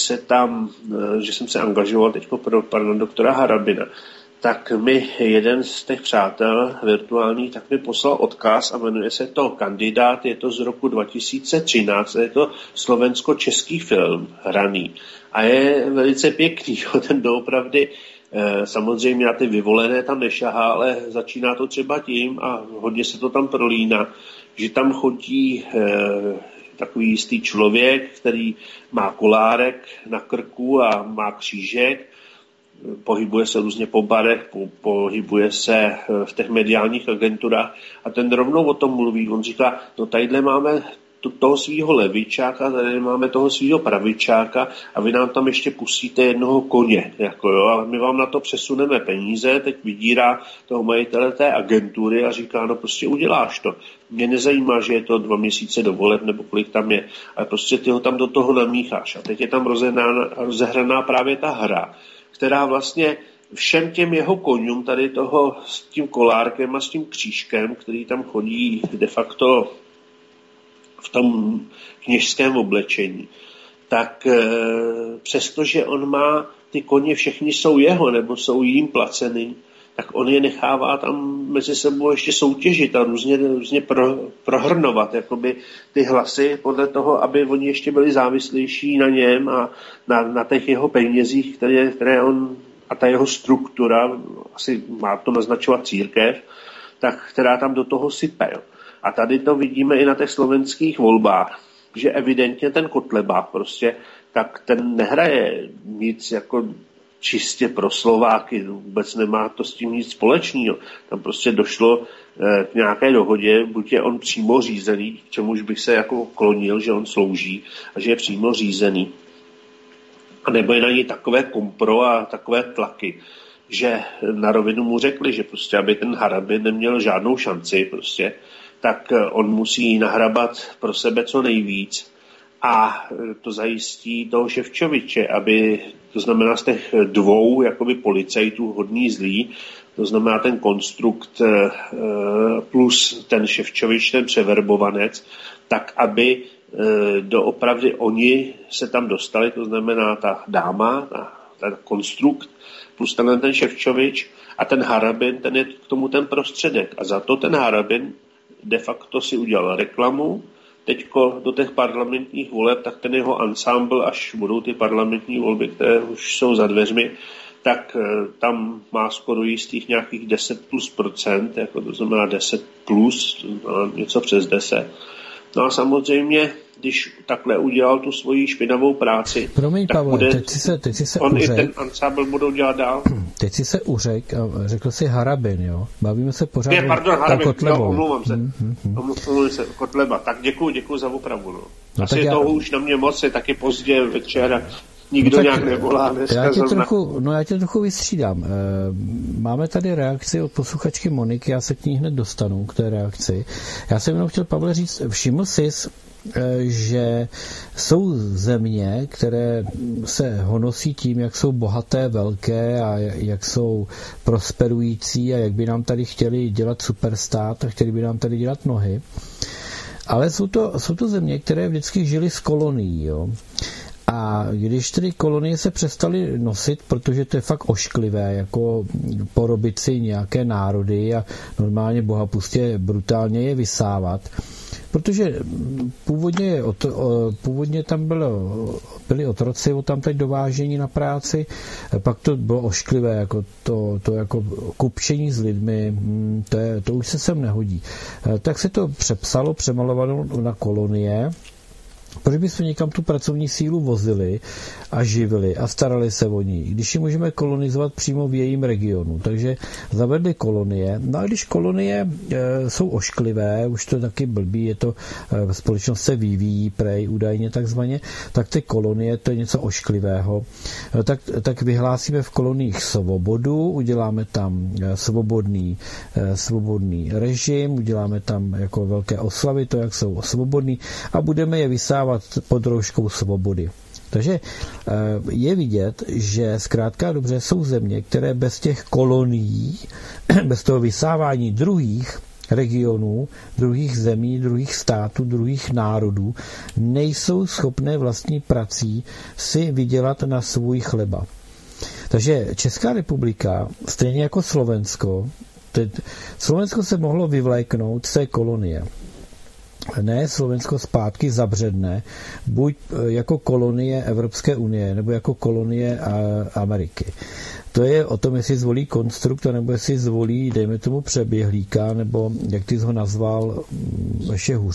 jsem se angažoval teď pro pana doktora Harabina, tak mi jeden z těch přátel virtuálních tak mi poslal odkaz a jmenuje se to Kandidát, je to z roku 2013, je to slovensko-český film hraný a je velice pěkný, ten doopravdy samozřejmě na ty vyvolené tam nešahá, ale začíná to třeba tím a hodně se to tam prolíná, že tam chodí takový jistý člověk, který má kolárek na krku a má křížek, pohybuje se různě po barech, pohybuje se v těch mediálních agenturách a ten rovnou o tom mluví. On říká, no tadyhle máme toho svýho levičáka, tady máme toho svýho pravičáka a vy nám tam ještě pustíte jednoho koně. Jako jo, a my vám na to přesuneme peníze, teď vydírá toho majitele té agentury a říká, no prostě uděláš to. Mě nezajímá, že je to 2 měsíce do voleb nebo kolik tam je, ale prostě ty ho tam do toho namícháš. A teď je tam rozehraná právě ta hra, která vlastně všem těm jeho koňům tady toho s tím kolárkem a s tím křížkem, který tam chodí de facto v tom kněžském oblečení, tak přestože on má, ty koně všechny jsou jeho nebo jsou jím placený, tak on je nechává tam mezi sebou ještě soutěžit a různě prohrnovat jakoby ty hlasy podle toho, aby oni ještě byli závislejší na něm a na těch jeho penězích, které on a ta jeho struktura, asi má to naznačovat církev, tak která tam do toho sype. Jo. A tady to vidíme i na těch slovenských volbách, že evidentně ten Kotleba prostě, tak ten nehraje nic jako čistě pro Slováky, vůbec nemá to s tím nic společného. Tam prostě došlo k nějaké dohodě, buď je on přímo řízený, k čemuž bych se jako klonil, že on slouží a že je přímo řízený. A nebo je na něj takové kompro a takové tlaky, že na rovinu mu řekli, že prostě, aby ten Harabin neměl žádnou šanci prostě, tak on musí nahrabat pro sebe co nejvíc a to zajistí toho Ševčoviče, aby, to znamená z těch 2 jakoby policajtů hodný zlý, to znamená ten konstrukt plus ten Ševčovič, ten převerbovanec, tak aby doopravdy oni se tam dostali, to znamená ta dáma, ten konstrukt, plus ten Ševčovič a ten Harabin, ten je k tomu ten prostředek. A za to ten Harabin de facto si udělal reklamu. Teďko do těch parlamentních voleb, tak ten jeho ansámbl, až budou ty parlamentní volby, které už jsou za dveřmi, tak tam má skoro jistých nějakých 10+%, jako to znamená 10+, něco přes 10. No a samozřejmě, když takhle udělal tu svoji špinavou práci, promiň, tak Pavle, bude, teď si se on uřek, i ten ansámbl budou dělat dál. Teď si se uřek a řekl si Harabin, jo? Bavíme se pořád Harabin, Kotlebou. Omlouvám se. Omlouvám se, Kotleba. Tak děkuju za opravu. No. Asi je toho už na mě moc, je taky pozdě večer. Nikdo nějak nevolá. Já tě trochu vystřídám. Máme tady reakci od posluchačky Moniky, já se k ní hned dostanu, k té reakci. Já jsem jenom chtěl, Pavle, říct, všiml jsi, že jsou země, které se honosí tím, jak jsou bohaté, velké a jak jsou prosperující a jak by nám tady chtěli dělat superstát a chtěli by nám tady dělat nohy. Ale jsou to země, které vždycky žily z kolonií, jo. A když tedy kolonie se přestaly nosit, protože to je fakt ošklivé, jako porobit si nějaké národy a normálně bohapustě brutálně je vysávat, protože původně tam byli otroci tam teď dovážení na práci, pak to bylo ošklivé, jako to jako kupčení s lidmi, to už se sem nehodí. Tak se to přepsalo, přemalovalo na kolonie. Proč bychom někam tu pracovní sílu vozili a živili a starali se o ní, když ji můžeme kolonizovat přímo v jejím regionu. Takže zavedli kolonie. No a když kolonie jsou ošklivé, už to taky blbý, je to společnost se vyvíjí prej údajně takzvaně, tak ty kolonie, to je něco ošklivého. Tak vyhlásíme v koloniích svobodu, uděláme tam svobodný režim, uděláme tam jako velké oslavy, to jak jsou svobodní a budeme je vysávat pod rouškou svobody. Takže je vidět, že zkrátka dobře jsou země, které bez těch kolonií, bez toho vysávání druhých regionů, druhých zemí, druhých států, druhých národů, nejsou schopné vlastní prací si vydělat na svůj chleba. Takže Česká republika, stejně jako Slovensko se mohlo vyvléknout z té kolonie. Ne, Slovensko zpátky zabředne, buď jako kolonie Evropské unie, nebo jako kolonie Ameriky. To je o tom, jestli zvolí konstrukta, nebo jestli zvolí, dejme tomu, přeběhlíka, nebo jak ty jsi ho nazval, ještě hůř.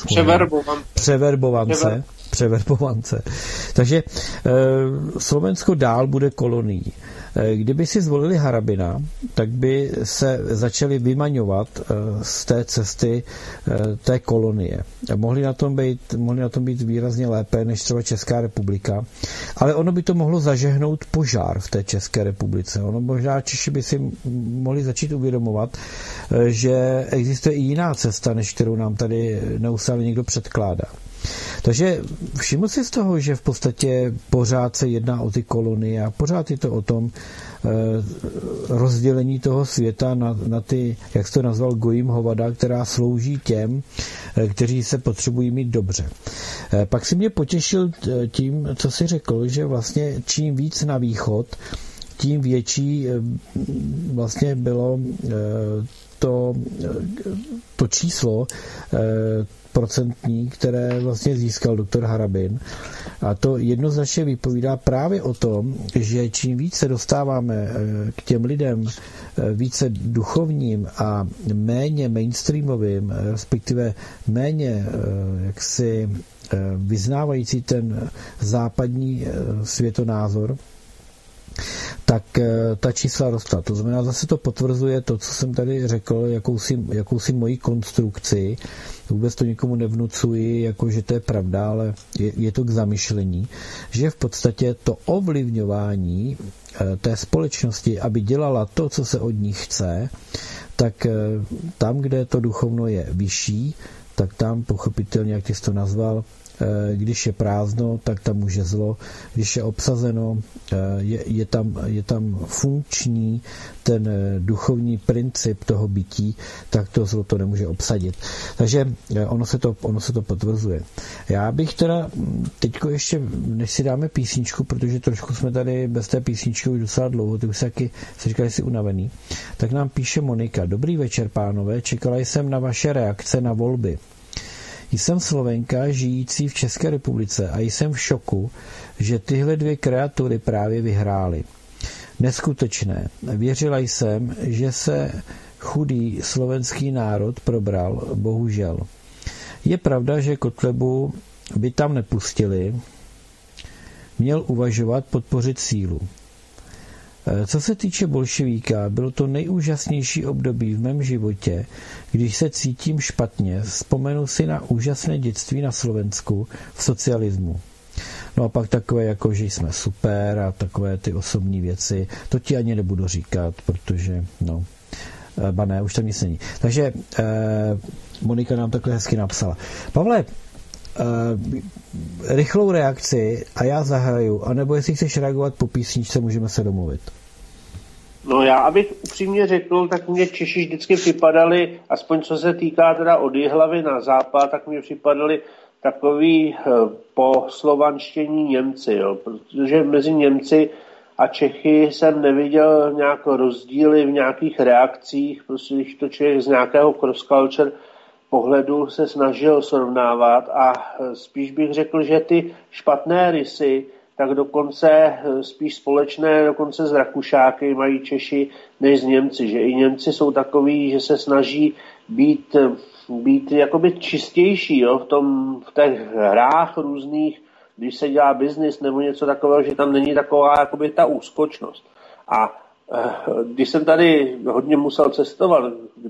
Převerbovance. Takže Slovensko dál bude kolonií. Kdyby si zvolili Harabina, tak by se začali vymaňovat z té cesty té kolonie. Mohli na tom být výrazně lépe než třeba Česká republika, ale ono by to mohlo zažehnout požár v té České republice. Ono možná Češi by si mohli začít uvědomovat, že existuje i jiná cesta, než kterou nám tady neustále někdo předkládá. Takže všiml si z toho, že v podstatě pořád se jedná o ty kolonie a pořád je to o tom rozdělení toho světa na ty, jak jsi to nazval, gojím hovada, která slouží těm, kteří se potřebují mít dobře. Pak si mě potěšil tím, co jsi řekl, že vlastně čím víc na východ, tím větší vlastně bylo to číslo procentní, které vlastně získal doktor Harabin. A to jednoznačně vypovídá právě o tom, že čím více dostáváme k těm lidem více duchovním a méně mainstreamovým, respektive méně jaksi vyznávající ten západní světonázor, tak ta čísla rostla. To znamená, zase to potvrzuje to, co jsem tady řekl, jakousi moji konstrukci. Vůbec to nikomu nevnucuji, jako že to je pravda, ale je to k zamyšlení, že v podstatě to ovlivňování té společnosti, aby dělala to, co se od ní chce, tak tam, kde to duchovno je vyšší, tak tam pochopitelně, jak ty jsi to nazval, když je prázdno, tak tam může zlo. Když je obsazeno, je tam funkční ten duchovní princip toho bytí, tak to zlo to nemůže obsadit. Takže ono se to potvrzuje. Já bych teda teďko ještě, než si dáme písničku, protože trošku jsme tady bez té písničky už docela dlouho, ty už si říkali, jsi unavený, tak nám píše Monika. Dobrý večer, pánové, čekala jsem na vaše reakce na volby. Jsem Slovenka žijící v České republice a jsem v šoku, že tyhle dvě kreatury právě vyhrály. Neskutečné. Věřila jsem, že se chudý slovenský národ probral, bohužel. Je pravda, že Kotlebu by tam nepustili, měl uvažovat podpořit sílu. Co se týče bolševíka, bylo to nejúžasnější období v mém životě, když se cítím špatně, vzpomenu si na úžasné dětství na Slovensku v socialismu. No a pak takové, jako že jsme super a takové ty osobní věci, to ti ani nebudu říkat, protože, ne, už tam nic není. Takže Monika nám takhle hezky napsala. Pavle, rychlou reakci a já zahraju, anebo jestli chceš reagovat po písničce, můžeme se domluvit. No já, abych upřímně řekl, tak mě Češi vždycky připadali, aspoň co se týká teda od Jihlavy na západ, tak mě připadali takový poslovanštění Němci, jo, protože mezi Němci a Čechy jsem neviděl nějak rozdíly v nějakých reakcích, prostě když to člověk z nějakého cross-culture pohledu se snažil srovnávat a spíš bych řekl, že ty špatné rysy tak dokonce spíš společné dokonce s Rakušáky mají Češi než s Němci, že i Němci jsou takový, že se snaží být být jakoby čistější, jo, v těch hrách různých, když se dělá biznis nebo něco takového, že tam není taková jakoby ta úskočnost. A když jsem tady hodně musel cestovat,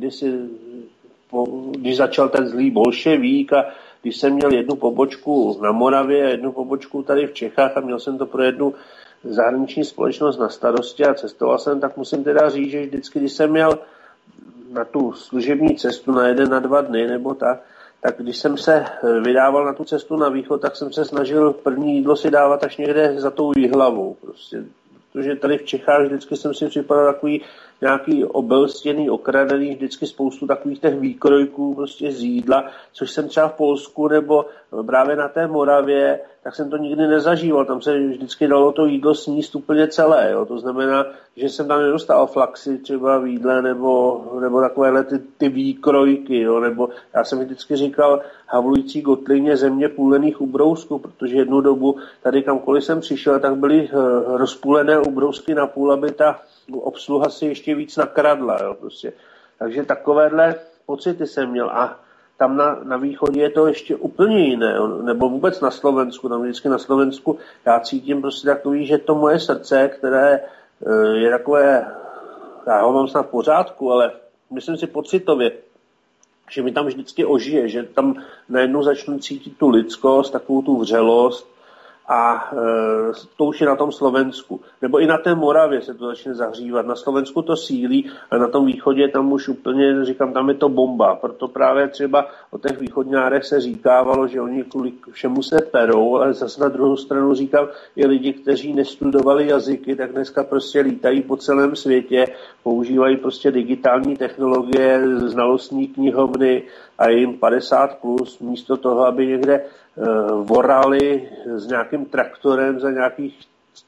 když začal ten zlý bolševík a když jsem měl jednu pobočku na Moravě a jednu pobočku tady v Čechách a měl jsem to pro jednu zahraniční společnost na starosti a cestoval jsem, tak musím teda říct, že vždycky, když jsem měl na tu služební cestu na 1 na 2 dny nebo tak když jsem se vydával na tu cestu na východ, tak jsem se snažil první jídlo si dávat až někde za tou Jihlavou. Prostě. Protože tady v Čechách vždycky jsem si připadal takový nějaký obelstěný, okradený, vždycky spoustu takových těch výkrojků prostě z jídla, což jsem třeba v Polsku nebo právě na té Moravě, tak jsem to nikdy nezažíval. Tam se vždycky dalo to jídlo sníst úplně celé. Jo. To znamená, že jsem tam nedostal flaxy třeba v jídle nebo takovéhle ty výkrojky. Jo. Nebo já jsem vždycky říkal havlující Gotlině země půlených ubrousků, protože jednu dobu tady kamkoliv jsem přišel, tak byly rozpůlené ubrousky na půl, aby ta obsluha si ještě víc nakradla. Jo, prostě. Takže takovéhle pocity jsem měl. A tam na východě je to ještě úplně jiné. Jo, nebo vůbec na Slovensku. Tam vždycky na Slovensku já cítím prostě takový, že to moje srdce, které je takové, já ho mám snad v pořádku, ale myslím si pocitově, že mi tam vždycky ožije, že tam najednou začnu cítit tu lidskost, takovou tu vřelost, a to už je na tom Slovensku. Nebo i na té Moravě se to začne zahřívat. Na Slovensku to sílí a na tom východě tam už úplně, říkám, tam je to bomba. Proto právě třeba o těch východňárech se říkávalo, že oni kvůli všemu se perou, ale zase na druhou stranu říkám, i lidi, kteří nestudovali jazyky, tak dneska prostě lítají po celém světě, používají prostě digitální technologie, znalostní knihovny a je jim 50+, místo toho, aby někde vorali s nějakým traktorem za nějakých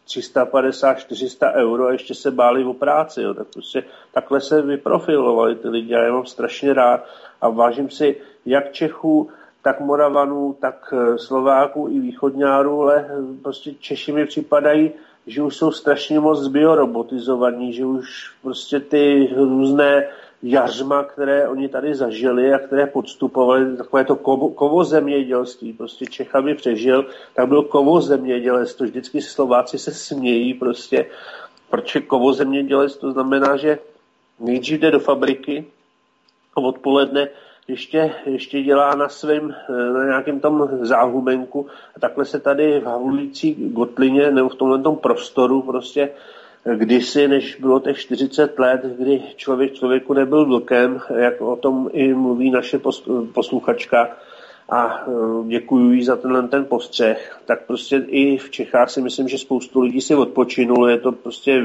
350-400 euro a ještě se báli o práci. Jo. Tak prostě takhle se vyprofilovali ty lidi a já mám strašně rád a vážím si jak Čechů, tak Moravanů, tak Slováků i východňárů, ale prostě Češi mi připadají, že už jsou strašně moc biorobotizovaní, že už prostě ty různé jařma, které oni tady zažili a které podstupovali, takové to kovozemědělství, prostě Čech, aby přežil, tak byl kovozemědělec, to vždycky Slováci se smějí prostě, protože kovozemědělec to znamená, že nejdřív jde do fabriky a odpoledne ještě dělá na nějakém tom záhubenku a takhle se tady v havlující Gotlině nebo v tomhle prostoru prostě kdysi, než bylo těch 40 let, kdy člověku nebyl vlkem, jak o tom i mluví naše posluchačka a děkuju jí za ten postřeh, tak prostě i v Čechách si myslím, že spoustu lidí si odpočinulo, je to prostě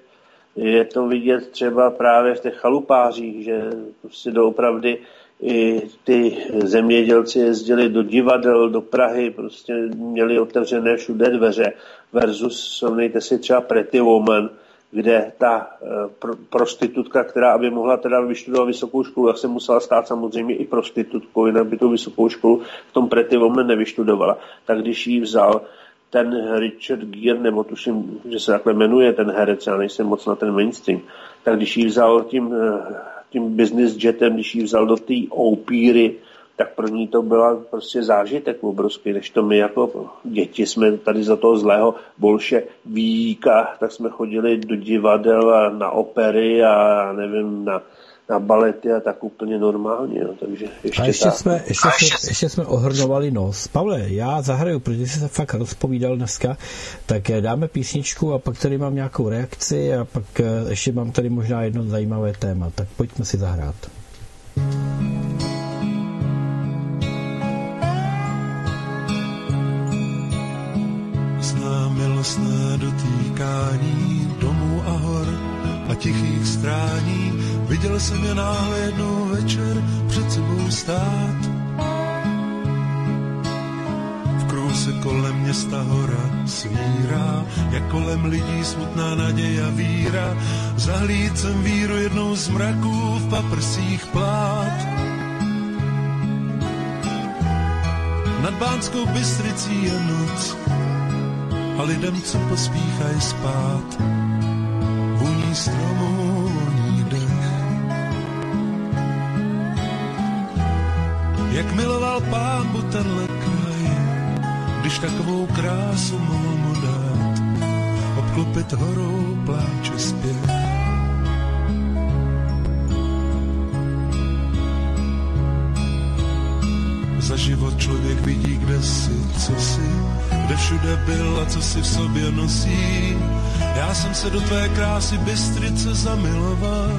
vidět třeba právě v těch chalupářích, že prostě doopravdy i ty zemědělci jezdili do divadel, do Prahy, prostě měli otevřené všude dveře versus srovnejte si třeba Pretty Woman, kde ta prostitutka, která aby mohla teda vyštudovat vysokou školu, tak se musela stát samozřejmě i prostitutkou, jinak by tu vysokou školu v tom Pretty Woman nevyštudovala. Tak když jí vzal ten Richard Gere, nebo tuším, že se takhle jmenuje ten herec, já nejsem moc na ten mainstream, tak když jí vzal tím business jetem, když ji vzal do té opíry, tak pro ní to byla prostě zážitek obrovský, než to my jako děti jsme tady za toho zlého bolševíka, tak jsme chodili do divadel a na opery a nevím, na balety a tak úplně normálně. No. Takže ještě jsme ohrnovali nos. Pavle, já zahraju, protože jsi se fakt rozpovídal dneska, tak dáme písničku a pak tady mám nějakou reakci a pak ještě mám tady možná jedno zajímavé téma. Tak pojďme si zahrát. Zná milostné dotýkání domů a hor a tichých strání. Viděl jsem je náhle jednou večer před sebou stát. V kruhu se kolem města hora svírá, jak kolem lidí smutná naděje a víra. Zahlíd jsem víru jednou z mraků v paprsích plát. Nad Bánskou Bystricí je noc a lidem, co pospíchají spát, vůní stromů, voní dech. jak miloval Pánbu tenhle kraj, když takovou krásu mohl mu dát, obklopit horou pláče zpěv. Za život člověk vidí, kde si, co si, kde všude byl a co si v sobě nosí. Já jsem se do tvé krásy Bystrice zamiloval,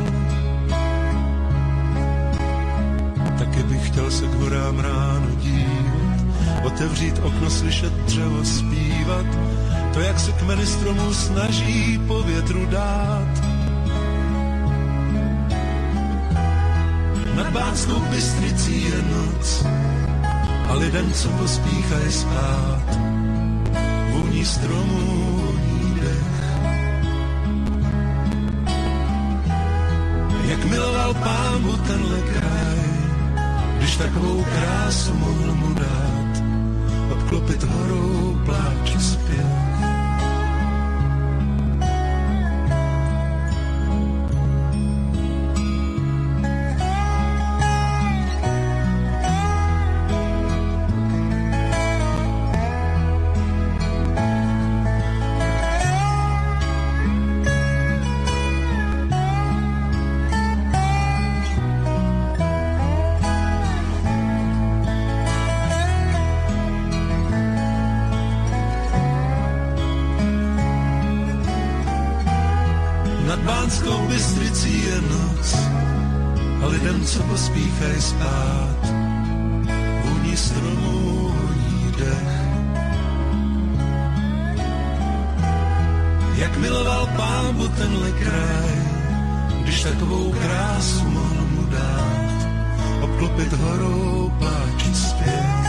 taky bych chtěl se k horám ráno dívat, otevřít okno, slyšet dřevo zpívat, to, jak se kmeny stromů snaží po větru dát. Nad Bánskou Bystricí je noc a lidem, co pospíchají spát, vůní stromů, voní dech. Jak miloval Pánbu tenhle kraj, když takovou krásu mohl mu dát, obklopit horou pláče zpěv. Bystricí je noc a lidem, co pospíchají spát, vůní stromů, voní dech. Jak miloval Pánbu tenhle kraj, když takovou krásu mohl mu dát, obklopit horou pláči zpěv.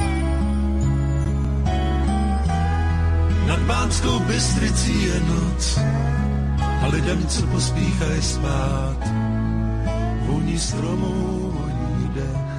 Nad Bánskou Bystricí je noc a lidem, co pospíchají spát, vůní stromů, voní dech.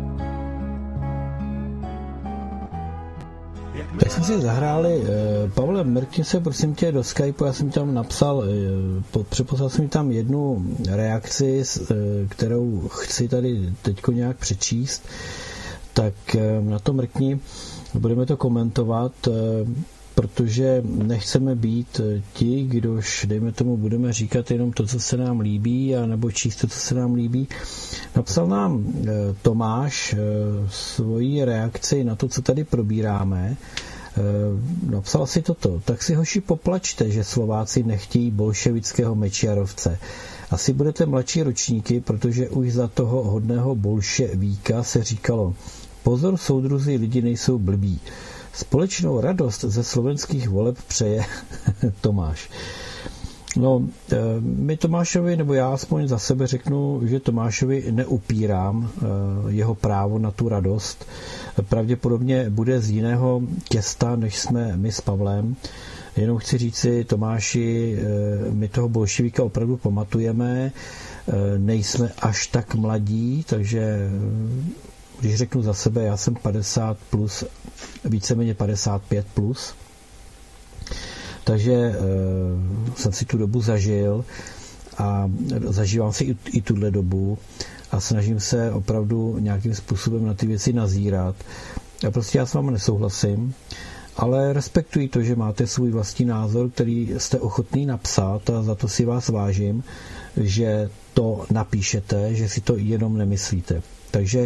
Tak jsme si zahráli, Pavle, mrkni se prosím tě do Skypeu, já jsem tam napsal, přeposlal jsem tam jednu reakci, kterou chci tady teďko nějak přečíst, tak na to mrkni, budeme to komentovat, protože nechceme být ti, kdož, dejme tomu, budeme říkat jenom to, co se nám líbí, anebo číst to, co se nám líbí. Napsal nám Tomáš svoji reakci na to, co tady probíráme. Napsal si toto. Tak si, hoši, poplačte, že Slováci nechtějí bolševického Mečiarovce. Asi budete mladší ročníky, protože už za toho hodného bolševíka se říkalo: pozor, soudruzi, lidi nejsou blbí. Společnou radost ze slovenských voleb přeje Tomáš. No, my Tomášovi, nebo já aspoň za sebe řeknu, že Tomášovi neupírám jeho právo na tu radost. Pravděpodobně bude z jiného těsta, než jsme my s Pavlem. Jenom chci říci, Tomáši, my toho bolševíka opravdu pamatujeme, nejsme až tak mladí, takže když řeknu za sebe, já jsem 50 plus, víceméně 55 plus, takže jsem si tu dobu zažil a zažívám si i tuhle dobu a snažím se opravdu nějakým způsobem na ty věci nazírat. A prostě já s vámi nesouhlasím, ale respektuji to, že máte svůj vlastní názor, který jste ochotný napsat, a za to si vás vážím, že to napíšete, že si to jenom nemyslíte. Takže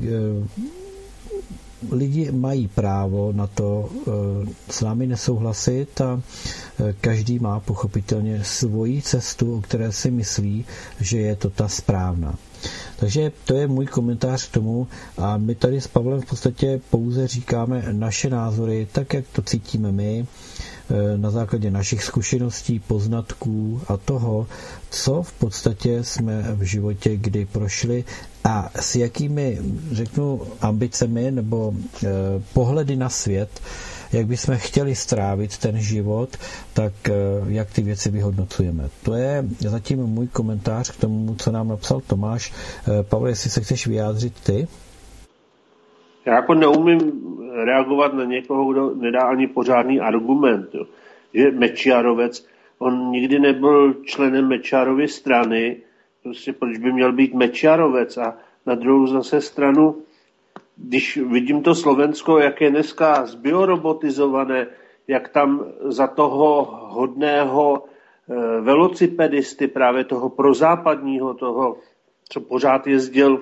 lidi mají právo na to s námi nesouhlasit a každý má pochopitelně svoji cestu, o které si myslí, že je to ta správná. Takže to je můj komentář k tomu a my tady s Pavlem v podstatě pouze říkáme naše názory, tak jak to cítíme my, na základě našich zkušeností, poznatků a toho, co v podstatě jsme v životě kdy prošli a s jakými, řeknu, ambicemi nebo pohledy na svět, jak bychom chtěli strávit ten život, tak jak ty věci vyhodnocujeme. To je zatím můj komentář k tomu, co nám napsal Tomáš. Pavle, jestli se chceš vyjádřit ty? Já jako neumím reagovat na někoho, kdo nedá ani pořádný argument. Jo. Že Mečiarovec, on nikdy nebyl členem Mečiarovy strany, prostě proč by měl být Mečiarovec, a na druhou zase stranu když vidím to Slovensko, jak je dneska zbiorobotizované, jak tam za toho hodného velocipedisty, právě toho prozápadního, toho, co pořád jezdil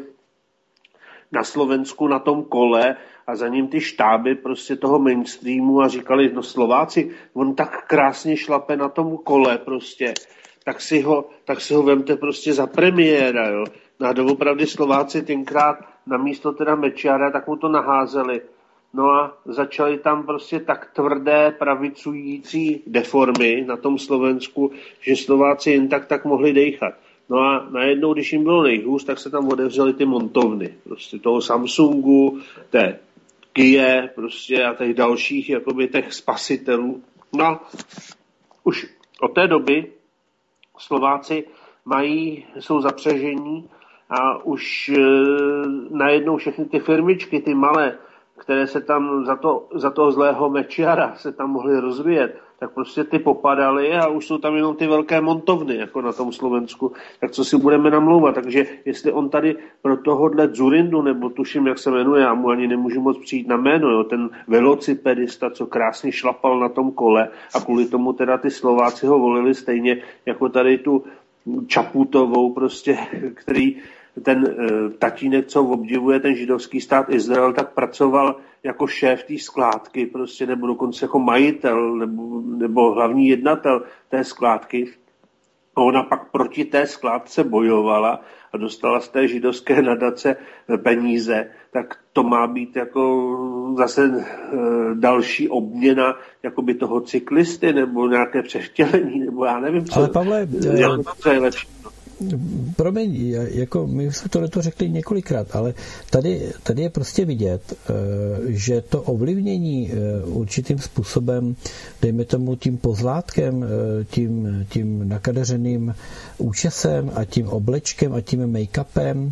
na Slovensku na tom kole a za ním ty štáby prostě toho mainstreamu a říkali, no Slováci, on tak krásně šlape na tom kole prostě, tak si ho vemte prostě za premiéra, jo. No a doopravdy Slováci tenkrát namísto teda Mečiara, tak mu to naházeli. No a začaly tam prostě tak tvrdé pravicující deformy na tom Slovensku, že Slováci jen tak mohli dejchat. No a najednou, když jim bylo nejhůř, tak se tam otevřely ty montovny. Prostě toho Samsungu, té Kia prostě a těch dalších, jakoby těch spasitelů. No už od té doby Slováci jsou zapřežení a už najednou všechny ty firmičky, ty malé, které se tam za toho zlého Mečiara se tam mohly rozvíjet, tak prostě ty popadaly a už jsou tam jenom ty velké montovny, jako na tom Slovensku. Tak co si budeme namlouvat? Takže jestli on tady pro tohohle Dzurindu, nebo tuším, jak se jmenuje, já mu ani nemůžu moc přijít na jméno, jo, ten velocipedista, co krásně šlapal na tom kole a kvůli tomu teda ty Slováci ho volili stejně jako tady tu Čaputovou, prostě, který ten tatínek, co obdivuje ten židovský stát Izrael, tak pracoval jako šéf té skládky, prostě, nebo dokonce jako majitel, nebo hlavní jednatel té skládky. A ona pak proti té skládce bojovala a dostala z té židovské nadace peníze, tak to má být jako zase další obměna jakoby toho cyklisty, nebo nějaké převtělení, nebo já nevím, co. Ale Pavle, co je lepší. Promiň, jako my jsme to řekli několikrát, ale tady je prostě vidět, že to ovlivnění určitým způsobem, dejme tomu tím pozlátkem, tím nakadeřeným účesem a tím oblečkem a tím make-upem,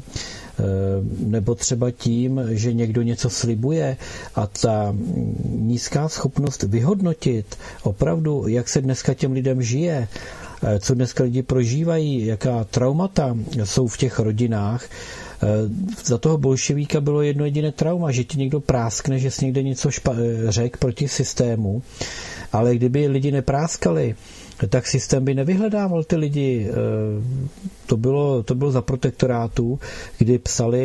nebo třeba tím, že někdo něco slibuje a ta nízká schopnost vyhodnotit opravdu, jak se dneska těm lidem žije, co dneska lidi prožívají, jaká traumata jsou v těch rodinách. Za toho bolševíka bylo jedno jediné trauma, že ti někdo práskne, že jsi někde něco řekl proti systému, ale kdyby lidi nepráskali, tak systém by nevyhledával ty lidi. To bylo za protektorátu, kdy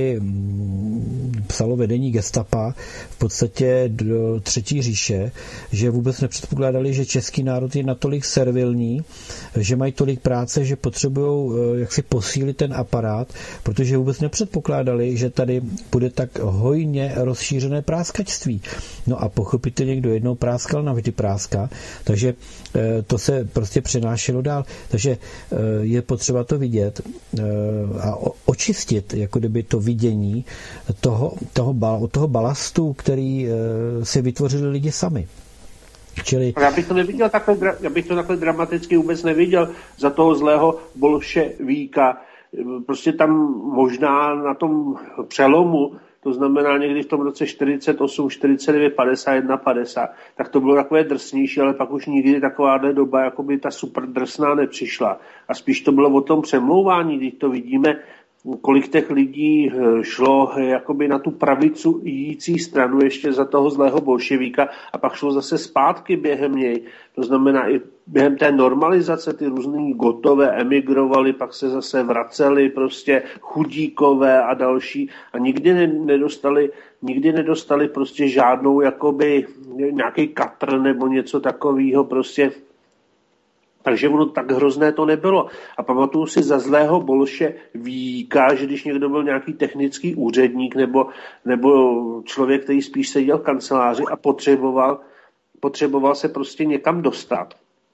psalo vedení gestapa v podstatě do Třetí říše, že vůbec nepředpokládali, že český národ je natolik servilní, že mají tolik práce, že potřebují jaksi posílit ten aparát, protože vůbec nepředpokládali, že tady bude tak hojně rozšířené práskačství. No a pochopitelně někdo jednou práskal, navždy práská, takže to se prostě přenášelo dál. Takže je potřeba to vidět a očistit jako kdyby to vidění toho balastu, který si vytvořili lidi sami. Čili... Já bych to takhle dramaticky vůbec neviděl za toho zlého bolševíka. Prostě tam možná na tom přelomu, to znamená někdy v tom roce 48, 49, 51, 50, tak to bylo takové drsnější, ale pak už nikdy takováhle doba, jako by ta super drsná nepřišla. A spíš to bylo o tom přemlouvání, když to vidíme, kolik těch lidí šlo jakoby na tu pravicující stranu ještě za toho zlého bolševíka a pak šlo zase zpátky během něj. To znamená i během té normalizace ty různý gotové emigrovali, pak se zase vraceli prostě chudíkové a další a nikdy nedostali prostě žádnou jakoby nějaký katr nebo něco takového prostě. Takže ono tak hrozné to nebylo. A pamatuju si za zlého bolševíka, že když někdo byl nějaký technický úředník nebo člověk, který spíš seděl v kanceláři a potřeboval se prostě někam dostat.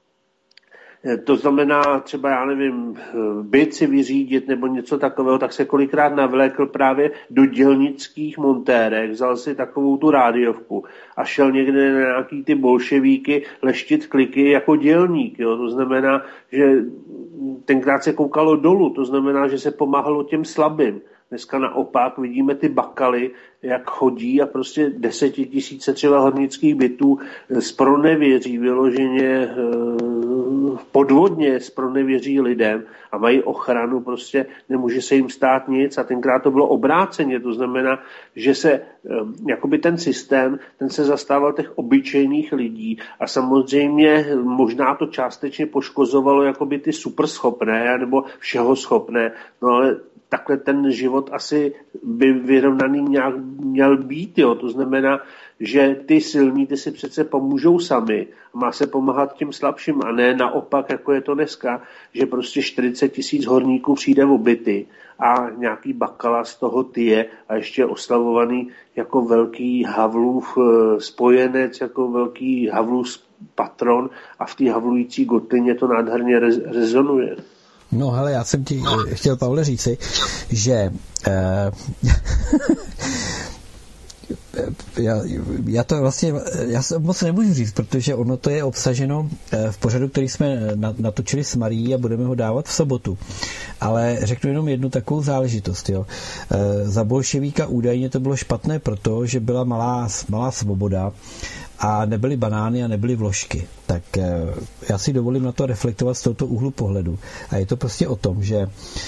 To znamená třeba, já nevím, byt si vyřídit nebo něco takového, tak se kolikrát navlékl právě do dělnických montérek, vzal si takovou tu rádiovku a šel někde na nějaký ty bolševíky leštit kliky jako dělník. Jo? To znamená, že tenkrát se koukalo dolů, to znamená, že se pomáhalo těm slabým. Dneska naopak vidíme ty bakaly, jak chodí a prostě 10 000 třeba hornických bytů zpronevěří vyloženě podvodně zpronevěří lidem a mají ochranu, prostě nemůže se jim stát nic a tenkrát to bylo obráceně, to znamená, že se jakoby ten systém, ten se zastával těch obyčejných lidí a samozřejmě možná to částečně poškozovalo jakoby ty superschopné nebo všeho schopné, no ale takhle ten život asi by vyrovnaný nějak měl být, jo. To znamená, že ty silní, ty si přece pomůžou sami. Má se pomáhat těm slabším a ne naopak, jako je to dneska, že prostě 40 000 horníků přijde v obyty a nějaký Bakala z toho tyje a ještě oslavovaný jako velký Havlův spojenec, jako velký Havlův patron a v té havlující Gotlině to nádherně rezonuje. No hele, já jsem ti chtěl, Pavle, říci, že já to vlastně, já se moc nemůžu říct, protože ono to je obsaženo v pořadu, který jsme natočili s Marií a budeme ho dávat v sobotu. Ale řeknu jenom jednu takovou záležitost. Jo. Za bolševíka údajně to bylo špatné proto, že byla malá svoboda a nebyly banány a nebyly vložky. Tak já si dovolím na to reflektovat z tohoto úhlu pohledu. A je to prostě o tom, že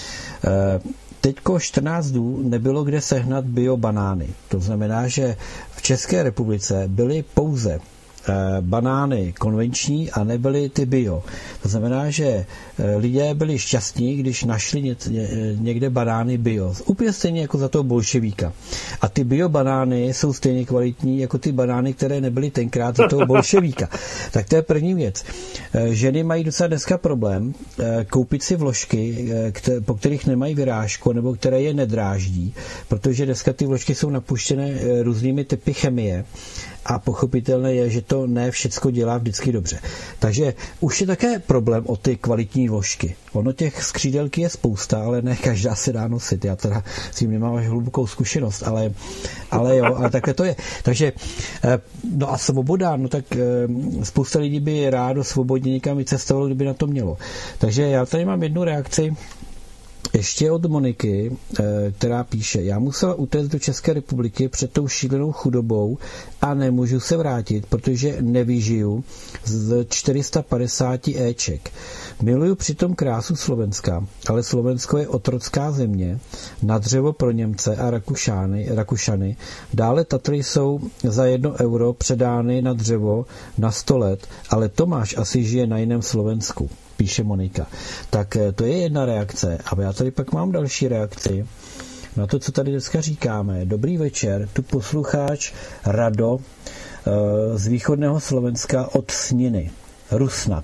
teďko 14 dnů nebylo kde sehnat biobanány. To znamená, že v České republice byly pouze banány konvenční a nebyly ty bio. To znamená, že lidé byli šťastní, když našli někde banány bio. Úplně stejně jako za toho bolševíka. A ty bio banány jsou stejně kvalitní jako ty banány, které nebyly tenkrát za toho bolševíka. Tak to je první věc. Ženy mají docela dneska problém koupit si vložky, po kterých nemají vyrážku, nebo které je nedráždí, protože dneska ty vložky jsou napuštěné různými typy chemie. A pochopitelné je, že to ne všecko dělá vždycky dobře. Takže už je také problém o ty kvalitní vložky. Ono těch skřídelky je spousta, ale ne každá se dá nosit. Já teda s tím nemám až hlubokou zkušenost, ale jo, ale takhle to je. Takže, no a svoboda, no tak spousta lidí by rádo svobodně někam vycestovalo, kdyby na to mělo. Takže já tady mám jednu reakci ještě od Moniky, která píše: já musela utéct do České republiky před tou šílenou chudobou a nemůžu se vrátit, protože nevyžiju z 450 éček. Miluju přitom krásu Slovenska, ale Slovensko je otrocká země, na dřevo pro Němce a Rakušany. Dále Tatry jsou za 1 euro předány na dřevo na 100 let, ale Tomáš asi žije na jiném Slovensku, píše Monika. Tak to je jedna reakce. A já tady pak mám další reakci na to, co tady dneska říkáme. Dobrý večer, tu poslucháč Rado z východného Slovenska od Sniny, Rusnak.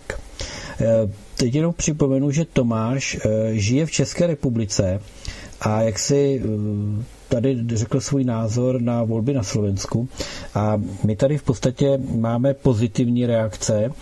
Teď jenom připomenu, že Tomáš žije v České republice a jak si tady řekl svůj názor na volby na Slovensku a my tady v podstatě máme pozitivní reakce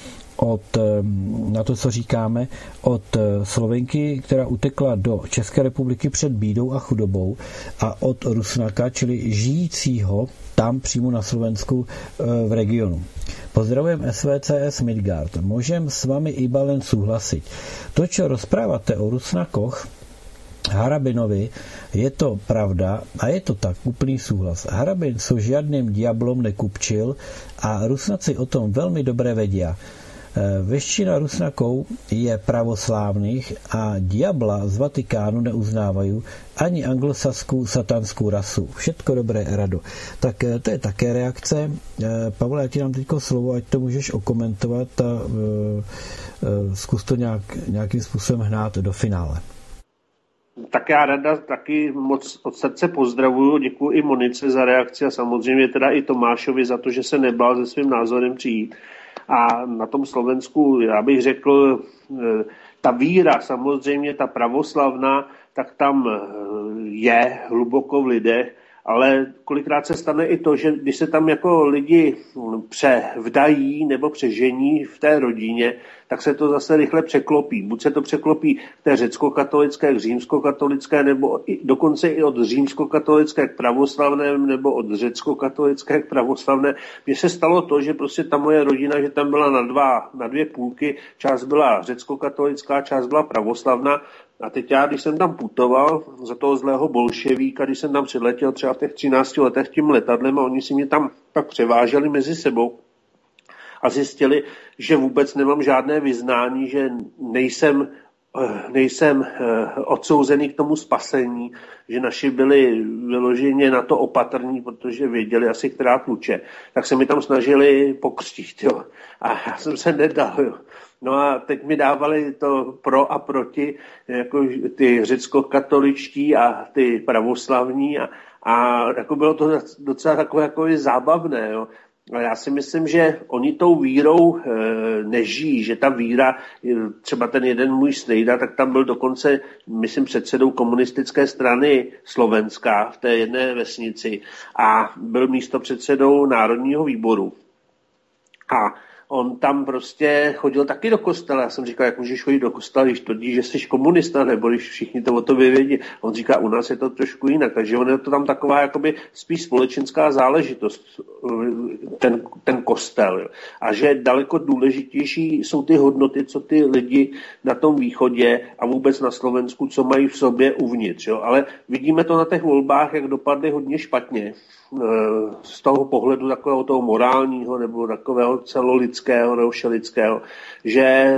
na to, co říkáme, od Slovenky, která utekla do České republiky před bídou a chudobou, a od Rusnaka, čili žijícího tam přímo na Slovensku v regionu. Pozdravujem SVCS Midgard. Môžem s vami iba len súhlasiť. To, čo rozprávate o Rusnakoch, Harabinovi, je to pravda a je to tak, úplný súhlas. Harabin so žiadnym diablom nekupčil a Rusnaci o tom veľmi dobre vedia. Väčšina Rusnakov je pravoslávnych a diabla z Vatikánu neuznávajú ani anglosaskú satanskú rasu. Všetko dobré, Rado. Tak to je také reakce. Pavle, já ti dám teďko slovo, ať to můžeš okomentovat a zkus to nějakým způsobem hnát do finále. Tak já Rada taky moc od srdce pozdravuju, děkuji i Monice za reakci a samozřejmě teda i Tomášovi za to, že se nebál se svým názorem přijít. A na tom Slovensku, já bych řekl, ta víra, samozřejmě ta pravoslavná, tak tam je hluboko v lidech, ale kolikrát se stane i to, že když se tam jako lidi převdají nebo přežení v té rodině, tak se to zase rychle překlopí. Buď se to překlopí k té řecko-katolické, k římsko-katolické, nebo dokonce i od římsko-katolické k pravoslavné, nebo od řecko-katolické k pravoslavné. Mně se stalo to, že prostě ta moje rodina, že tam byla na dvě půlky, část byla řecko-katolická, část byla pravoslavná. A teď já, když jsem tam putoval za toho zlého bolševíka, když jsem tam přiletěl třeba v těch 13 letech tím letadlem a oni si mě tam pak převáželi mezi sebou. a zjistili, že vůbec nemám žádné vyznání, že nejsem odsouzený k tomu spasení, že naši byli vyloženě na to opatrní, protože věděli asi, která tluče, tak se mi tam snažili pokřtít, jo. A já jsem se nedal, jo. No a teď mi dávali to pro a proti, jako ty řecko-katoličtí a ty pravoslavní a jako bylo to docela takové jako zábavné, jo. A já si myslím, že oni tou vírou nežijí, že ta víra, třeba ten jeden můj strejda, tak tam byl dokonce, myslím, předsedou komunistické strany Slovenska v té jedné vesnici a byl místopředsedou Národního výboru. A on tam prostě chodil taky do kostela. Já jsem říkal, jak můžeš chodit do kostela, když tvrdí, že jsi komunista, nebo když všichni to o tobě vědí. On říká, u nás je to trošku jinak. Takže on je to tam taková jakoby spíš společenská záležitost, ten kostel. Jo. A že daleko důležitější jsou ty hodnoty, co ty lidi na tom východě a vůbec na Slovensku, co mají v sobě uvnitř. Jo. Ale vidíme to na těch volbách, jak dopadly hodně špatně. Z toho pohledu takového toho morálního nebo takového celolidského nebo všelidského, že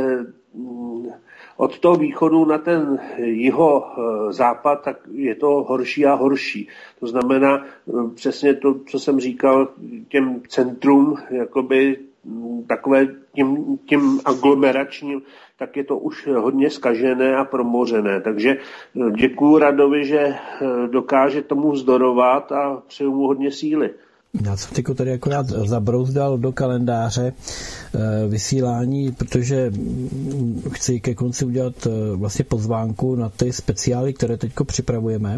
od toho východu na ten jihozápad, tak je to horší a horší. To znamená přesně to, co jsem říkal, těm centrum, jakoby takové tím aglomeračním, tak je to už hodně zkažené a promořené. Takže děkuju Radovi, že dokáže tomu vzdorovat a přeju mu hodně síly. Já jsem tyko tady akorát zabrouzdal do kalendáře vysílání, protože chci ke konci udělat vlastně pozvánku na ty speciály, které teďko připravujeme.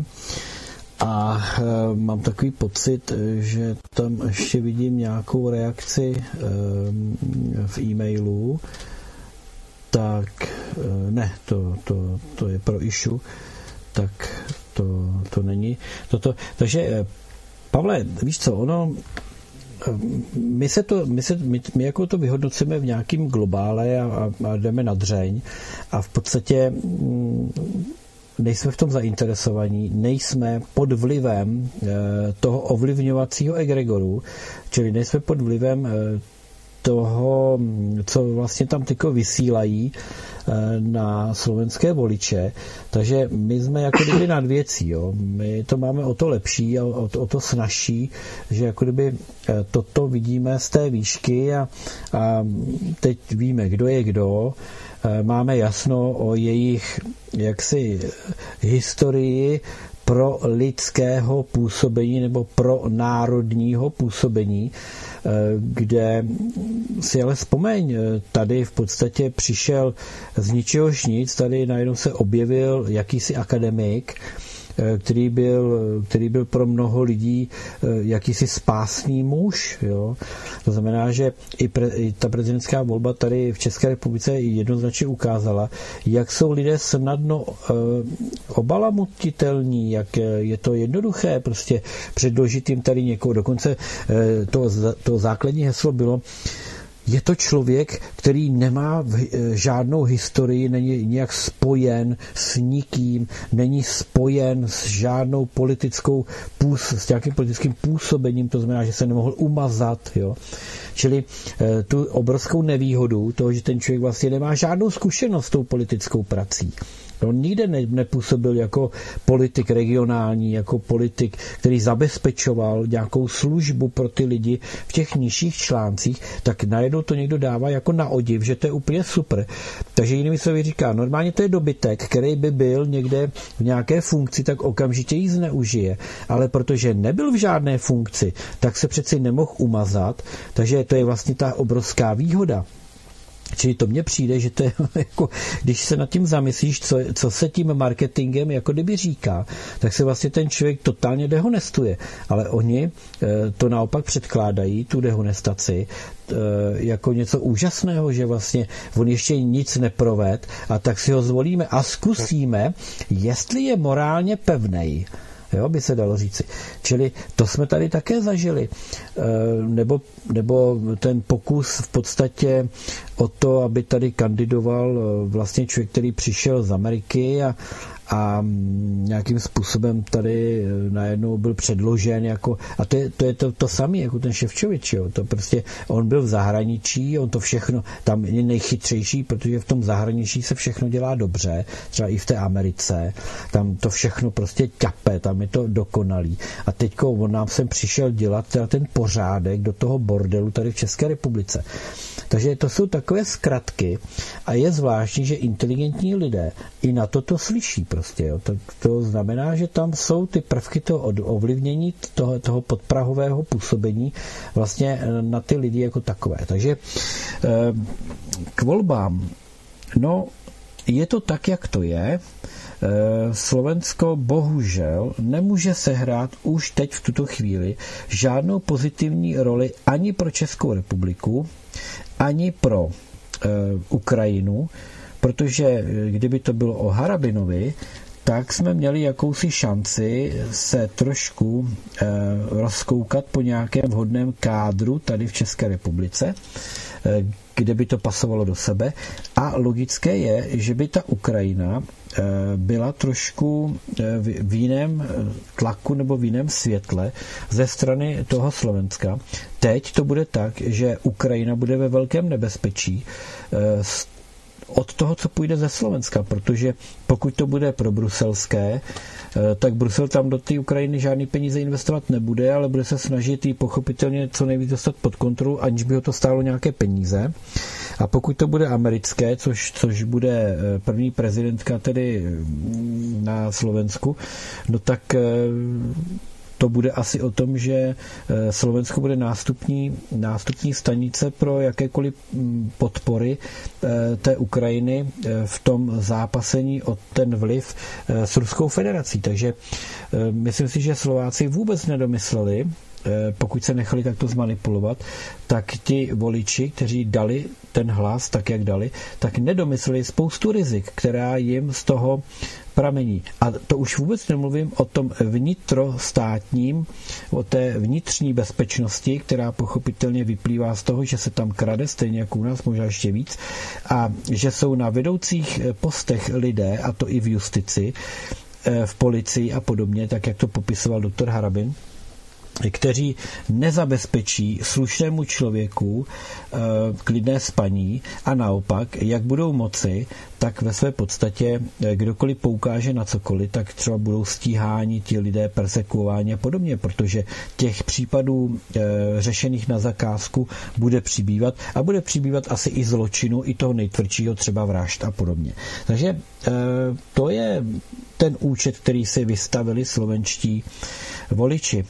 A mám takový pocit, že tam ještě vidím nějakou reakci v e-mailu. Tak ne, to je pro issue, tak to není. Takže Pavle, víš co, ono, my jako to vyhodnocujeme v nějakým globále a jdeme na dřeň a v podstatě nejsme v tom zainteresovaní, nejsme pod vlivem toho ovlivňovacího egregoru, čili nejsme pod vlivem toho, co vlastně tam tyko vysílají na slovenské voliče. Takže my jsme jako kdyby nad věcí. Jo. My to máme o to lepší a o to snazší, že jako kdyby toto vidíme z té výšky a teď víme, kdo je kdo. Máme jasno o jejich jaksi historii pro lidského působení nebo pro národního působení, kde si ale vzpomeň, tady v podstatě přišel z ničehož nic, tady najednou se objevil jakýsi akademik, který byl pro mnoho lidí jakýsi spásný muž. Jo. To znamená, že i ta prezidentská volba tady v České republice jednoznačně ukázala, jak jsou lidé snadno obalamutitelní, jak je to jednoduché prostě předložit jim tady někoho. Dokonce to základní heslo bylo, je to člověk, který nemá žádnou historii, není nějak spojen s nikým, není spojen s žádnou s nějakým politickým působením, to znamená, že se nemohl umazat. Jo. Čili tu obrovskou nevýhodu toho, že ten člověk vlastně nemá žádnou zkušenost s tou politickou prací. On nikde nepůsobil jako politik regionální, jako politik, který zabezpečoval nějakou službu pro ty lidi v těch nižších článcích, tak najednou to někdo dává jako na odiv, že to je úplně super. Takže jinými slovy říká, normálně to je dobytek, který by byl někde v nějaké funkci, tak okamžitě ji zneužije. Ale protože nebyl v žádné funkci, tak se přeci nemohl umazat, takže to je vlastně ta obrovská výhoda. Čili to mně přijde, že to je jako, když se nad tím zamyslíš, co se tím marketingem jako kdyby říká, tak se vlastně ten člověk totálně dehonestuje. Ale oni to naopak předkládají, tu dehonestaci, jako něco úžasného, že vlastně on ještě nic neproved a tak si ho zvolíme a zkusíme, jestli je morálně pevnej. jo, by se dalo říci. Čili to jsme tady také zažili. Nebo ten pokus v podstatě o to, aby tady kandidoval vlastně člověk, který přišel z Ameriky a nějakým způsobem tady najednou byl předložen jako, a to je to samé jako ten Ševčovič, jo. To prostě, on byl v zahraničí, on to všechno, tam je nejchytřejší, protože v tom zahraničí se všechno dělá dobře, třeba i v té Americe, tam to všechno prostě ťape, tam je to dokonalý. A teďko on nám sem přišel dělat ten pořádek do toho bordelu tady v České republice. Takže to jsou takové zkratky a je zvláštní, že inteligentní lidé i na toto slyší prostě. Jo. To znamená, že tam jsou ty prvky toho ovlivnění toho podprahového působení vlastně na ty lidi jako takové. Takže k volbám, no je to tak, jak to je. Slovensko bohužel nemůže sehrát už teď v tuto chvíli žádnou pozitivní roli ani pro Českou republiku, ani pro Ukrajinu, protože kdyby to bylo o Harabinovi, tak jsme měli jakousi šanci se trošku rozkoukat po nějakém vhodném kádru tady v České republice, kde by to pasovalo do sebe. A logické je, že by ta Ukrajina byla trošku v jiném tlaku nebo v jiném světle ze strany toho Slovenska. Teď to bude tak, že Ukrajina bude ve velkém nebezpečí od toho, co půjde ze Slovenska, protože pokud to bude pro bruselské, tak Brusel tam do té Ukrajiny žádný peníze investovat nebude, ale bude se snažit jí pochopitelně co nejvíc dostat pod kontrolu, aniž by ho to stálo nějaké peníze. A pokud to bude americké, což bude první prezidentka tedy na Slovensku, no tak to bude asi o tom, že Slovensko bude nástupní stanice pro jakékoliv podpory té Ukrajiny v tom zápasení o ten vliv s Ruskou federací. Takže myslím si, že Slováci vůbec nedomysleli, pokud se nechali takto zmanipulovat, tak ti voliči, kteří dali ten hlas tak, jak dali, tak nedomysleli spoustu rizik, která jim z toho pramení. A to už vůbec nemluvím o tom vnitrostátním, o té vnitřní bezpečnosti, která pochopitelně vyplývá z toho, že se tam krade, stejně jako u nás, možná ještě víc, a že jsou na vedoucích postech lidé, a to i v justici, v policii a podobně, tak jak to popisoval doktor Harabin, kteří nezabezpečí slušnému člověku klidné spaní a naopak, jak budou moci, tak ve své podstatě kdokoliv poukáže na cokoliv, tak třeba budou stíháni ti lidé, persekuováni a podobně, protože těch případů řešených na zakázku bude přibývat a bude přibývat asi i zločinu, i toho nejtvrdšího, třeba vražd a podobně. Takže to je ten účet, který si vystavili slovenští voliči.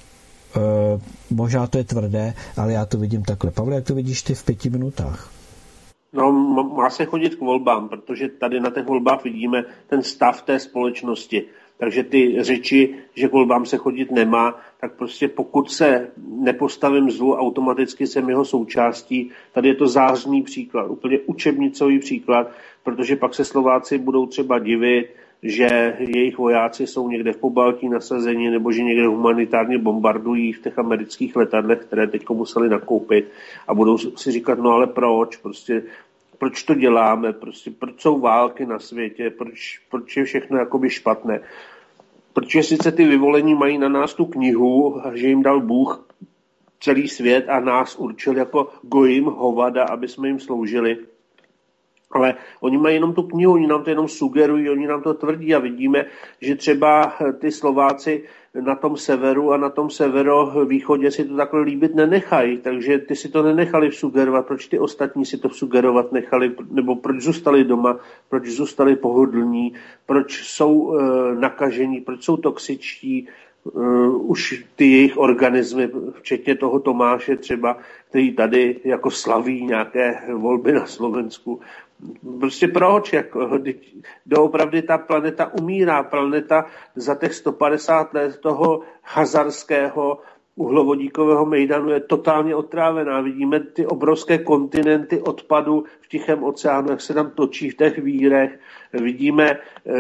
Možná to je tvrdé, ale já to vidím takhle. Pavle, jak to vidíš ty v 5 minutách? No, má se chodit k volbám, protože tady na těch volbách vidíme ten stav té společnosti. Takže ty řeči, že k volbám se chodit nemá, tak prostě pokud se nepostavím zlu, automaticky jsem jeho součástí. Tady je to zářný příklad, úplně učebnicový příklad, protože pak se Slováci budou třeba divit, že jejich vojáci jsou někde v Pobaltí nasazeni nebo že někde humanitárně bombardují v těch amerických letadlech, které teď museli nakoupit a budou si říkat, no ale proč? Prostě, proč to děláme? Prostě, proč jsou války na světě? Proč je všechno jakoby špatné? Protože sice ty vyvolení mají na nás tu knihu, že jim dal Bůh celý svět a nás určil jako gojim, hovada, aby jsme jim sloužili. Ale oni mají jenom tu knihu, oni nám to jenom sugerují, oni nám to tvrdí a vidíme, že třeba ty Slováci na tom severu a na tom severovýchodě si to takhle líbit nenechají, takže ty si to nenechali sugerovat, proč ty ostatní si to sugerovat nechali, nebo proč zůstali doma, proč zůstali pohodlní, proč jsou nakažení, proč jsou toxičtí, už ty jejich organismy, včetně toho Tomáše třeba, který tady jako slaví nějaké volby na Slovensku. Prostě proč? Doopravdy ta planeta umírá. Planeta za těch 150 let toho hazarského uhlovodíkového mejdanu je totálně otrávená. Vidíme ty obrovské kontinenty odpadu v Tichém oceánu, jak se tam točí v těch vírech. Vidíme,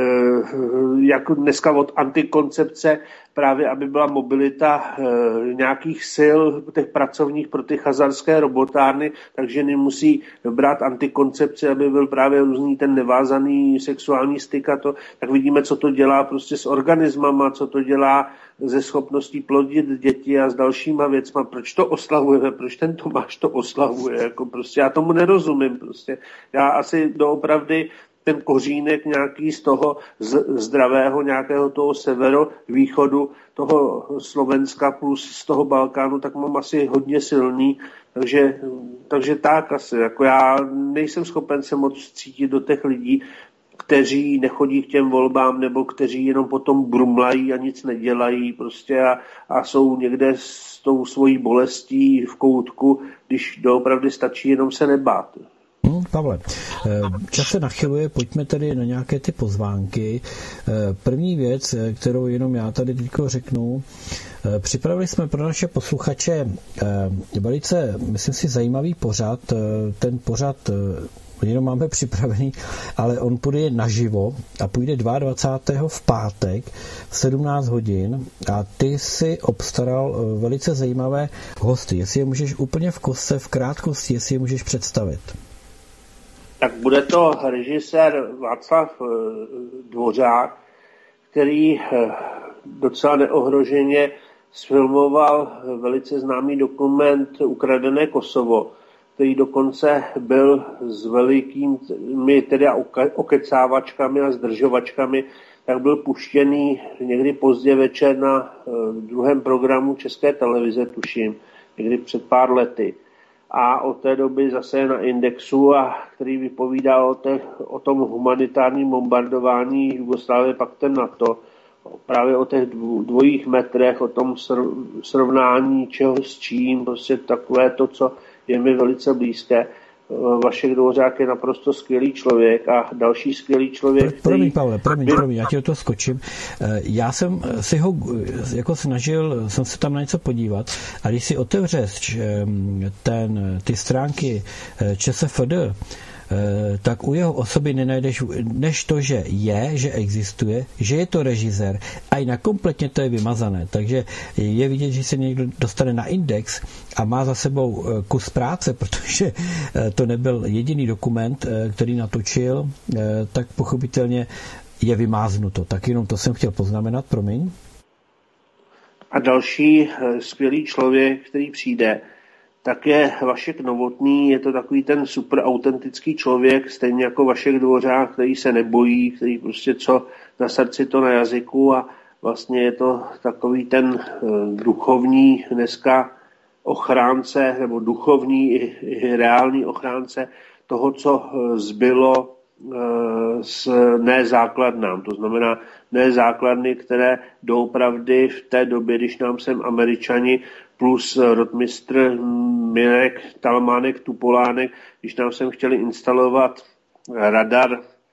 jak dneska od antikoncepce, právě aby byla mobilita nějakých sil těch pracovních pro ty chazarské robotárny, takže ženy musí brát antikoncepci, aby byl právě různý ten nevázaný sexuální styk a to, tak vidíme, co to dělá prostě s organismama, co to dělá ze schopností plodit děti a s dalšíma věcma. Proč to oslavujeme? Proč ten Tomáš to oslavuje? Jako prostě já tomu nerozumím. Prostě. Já asi doopravdy ten kořínek nějaký z toho zdravého nějakého toho severovýchodu, toho Slovenska plus z toho Balkánu, tak mám asi hodně silný. Takže tak asi. Jako já nejsem schopen se moc cítit do těch lidí, kteří nechodí k těm volbám nebo kteří jenom potom brumlají a nic nedělají prostě a jsou někde s tou svojí bolestí v koutku, když doopravdy stačí jenom se nebát. Pavle, čas se nachyluje, pojďme tedy na nějaké ty pozvánky. První věc, kterou jenom já tady teďko řeknu, připravili jsme pro naše posluchače velice, myslím si, zajímavý pořad. Ten pořad jenom máme připravený, ale on půjde naživo a půjde 22. v pátek v 17 hodin a ty si obstaral velice zajímavé hosty. Jestli je můžeš úplně v kostce, v krátkosti, jestli je můžeš představit. Tak bude to režisér Václav Dvořák, který docela neohroženě sfilmoval velice známý dokument Ukradené Kosovo, který dokonce byl s velikými tedy okecávačkami a zdržovačkami, tak byl puštěný někdy pozdě večer na druhém programu České televize, tuším, někdy před pár lety. A od té doby zase na Indexu, a který vypovídá o tom humanitárním bombardování Jugoslávie paktem NATO, právě o těch dvojích metrech, o tom srovnání čeho s čím, prostě takové to, co je mi velice blízké. Vašek Dvořák je naprosto skvělý člověk a další skvělý člověk. Promiň, Pavle, já ti do toho skočím. Já jsem si ho jako snažil, jsem se tam na něco podívat a když si otevřeš ty stránky ČSFD, tak u jeho osoby nenajdeš než to, že existuje, že je to režisér a i na kompletně to je vymazané. Takže je vidět, že se někdo dostane na Index a má za sebou kus práce, protože to nebyl jediný dokument, který natočil, tak pochopitelně je vymáznuto. Tak jenom to jsem chtěl poznamenat, promiň. A další skvělý člověk, který přijde, tak je Vašek Novotný, je to takový ten super autentický člověk, stejně jako Vašek Dvořák, který se nebojí, který prostě co na srdci, to na jazyku a vlastně je to takový ten duchovní dneska ochránce, nebo duchovní i reální ochránce toho, co zbylo s nezákladnám. To znamená nezákladny, které doopravdy v té době, když nám sem Američani plus rotmistr Mirek, Talmánek, Tupolánek, když nám sem chtěli instalovat radar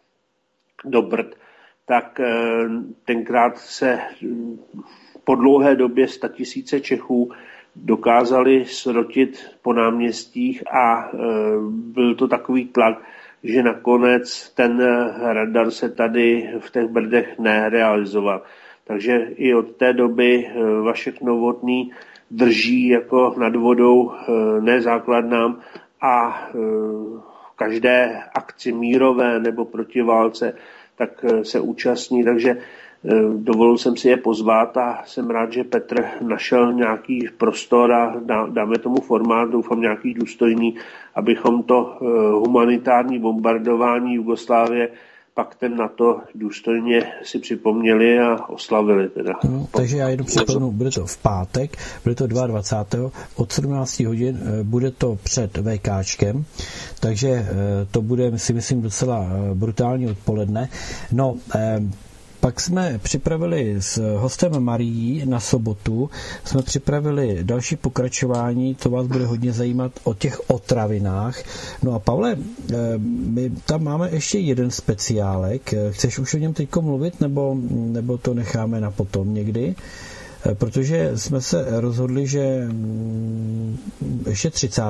do Brd, tak tenkrát se po dlouhé době 100 000 Čechů dokázali srotit po náměstích a byl to takový tlak, že nakonec ten radar se tady v těch Brdech nerealizoval. Takže i od té doby Vašek Novotný drží jako nad vodou nezákladnám a v každé akci mírové nebo proti válce tak se účastní, takže dovolil jsem si je pozvat a jsem rád, že Petr našel nějaký prostor a dáme tomu formát, doufám nějaký důstojný, abychom to humanitární bombardování Jugoslávie paktem NATO důstojně si připomněli a oslavili. Teda. Takže já jenom připomenu, bude to v pátek, bude to 22. od 17 hodin, bude to před VKčkem, takže to bude, si myslím, docela brutální odpoledne. No, pak jsme připravili s hostem Marií na sobotu, jsme připravili další pokračování, to vás bude hodně zajímat o těch otravinách. No a Pavle, my tam máme ještě jeden speciálek. Chceš už o něm teďko mluvit, nebo to necháme na potom někdy? protože jsme se rozhodli, že ještě 30.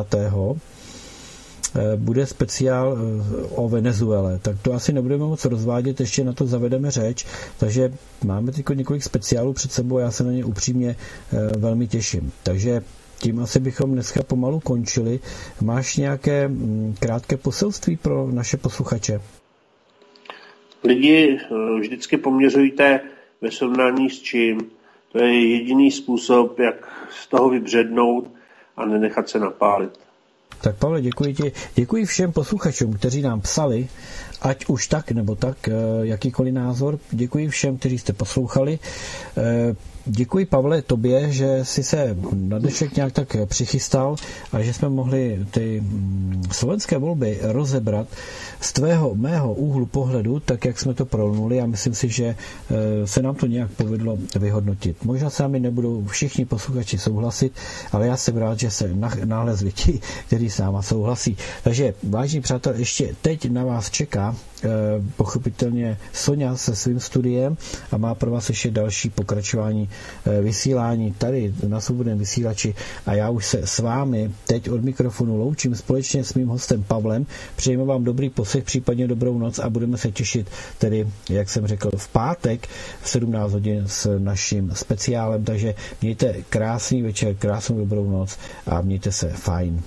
bude speciál o Venezuele, tak to asi nebudeme moc rozvádět, ještě na to zavedeme řeč, takže máme teď několik speciálů před sebou a já se na ně upřímně velmi těším. Takže tím asi bychom dneska pomalu končili. Máš nějaké krátké poselství pro naše posluchače? Lidi vždycky poměřujte ve srovnání s čím. To je jediný způsob, jak z toho vybřednout a nenechat se napálit. Tak Pavle, děkuji ti. Děkuji všem posluchačům, kteří nám psali, ať už tak nebo tak, jakýkoliv názor. Děkuji všem, kteří jste poslouchali. Děkuji, Pavle, tobě, že jsi se na dnešek nějak tak přichystal a že jsme mohli ty slovenské volby rozebrat z mého úhlu pohledu, tak jak jsme to prolnuli, a myslím si, že se nám to nějak povedlo vyhodnotit. Možná s námi nebudou všichni posluchači souhlasit, ale já jsem rád, že se nalezli ti, kteří s náma souhlasí. Takže, vážení přátelé, ještě teď na vás čeká pochopitelně Sonja se svým studiem a má pro vás ještě další pokračování vysílání tady na Svobodném vysílači a já už se s vámi teď od mikrofonu loučím společně s mým hostem Pavlem. Přejeme vám dobrý poslech, případně dobrou noc a budeme se těšit tedy, jak jsem řekl, v pátek v 17 hodin s naším speciálem, takže mějte krásný večer, krásnou dobrou noc a mějte se fajn.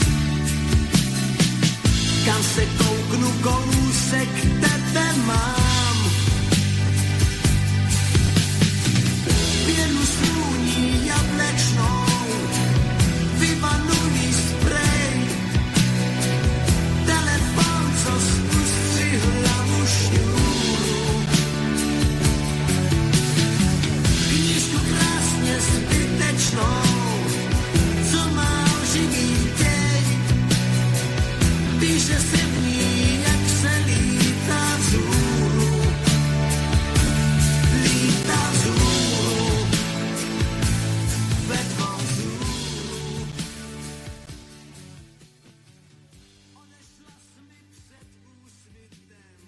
Kam se kouknu, kousek tebe mám.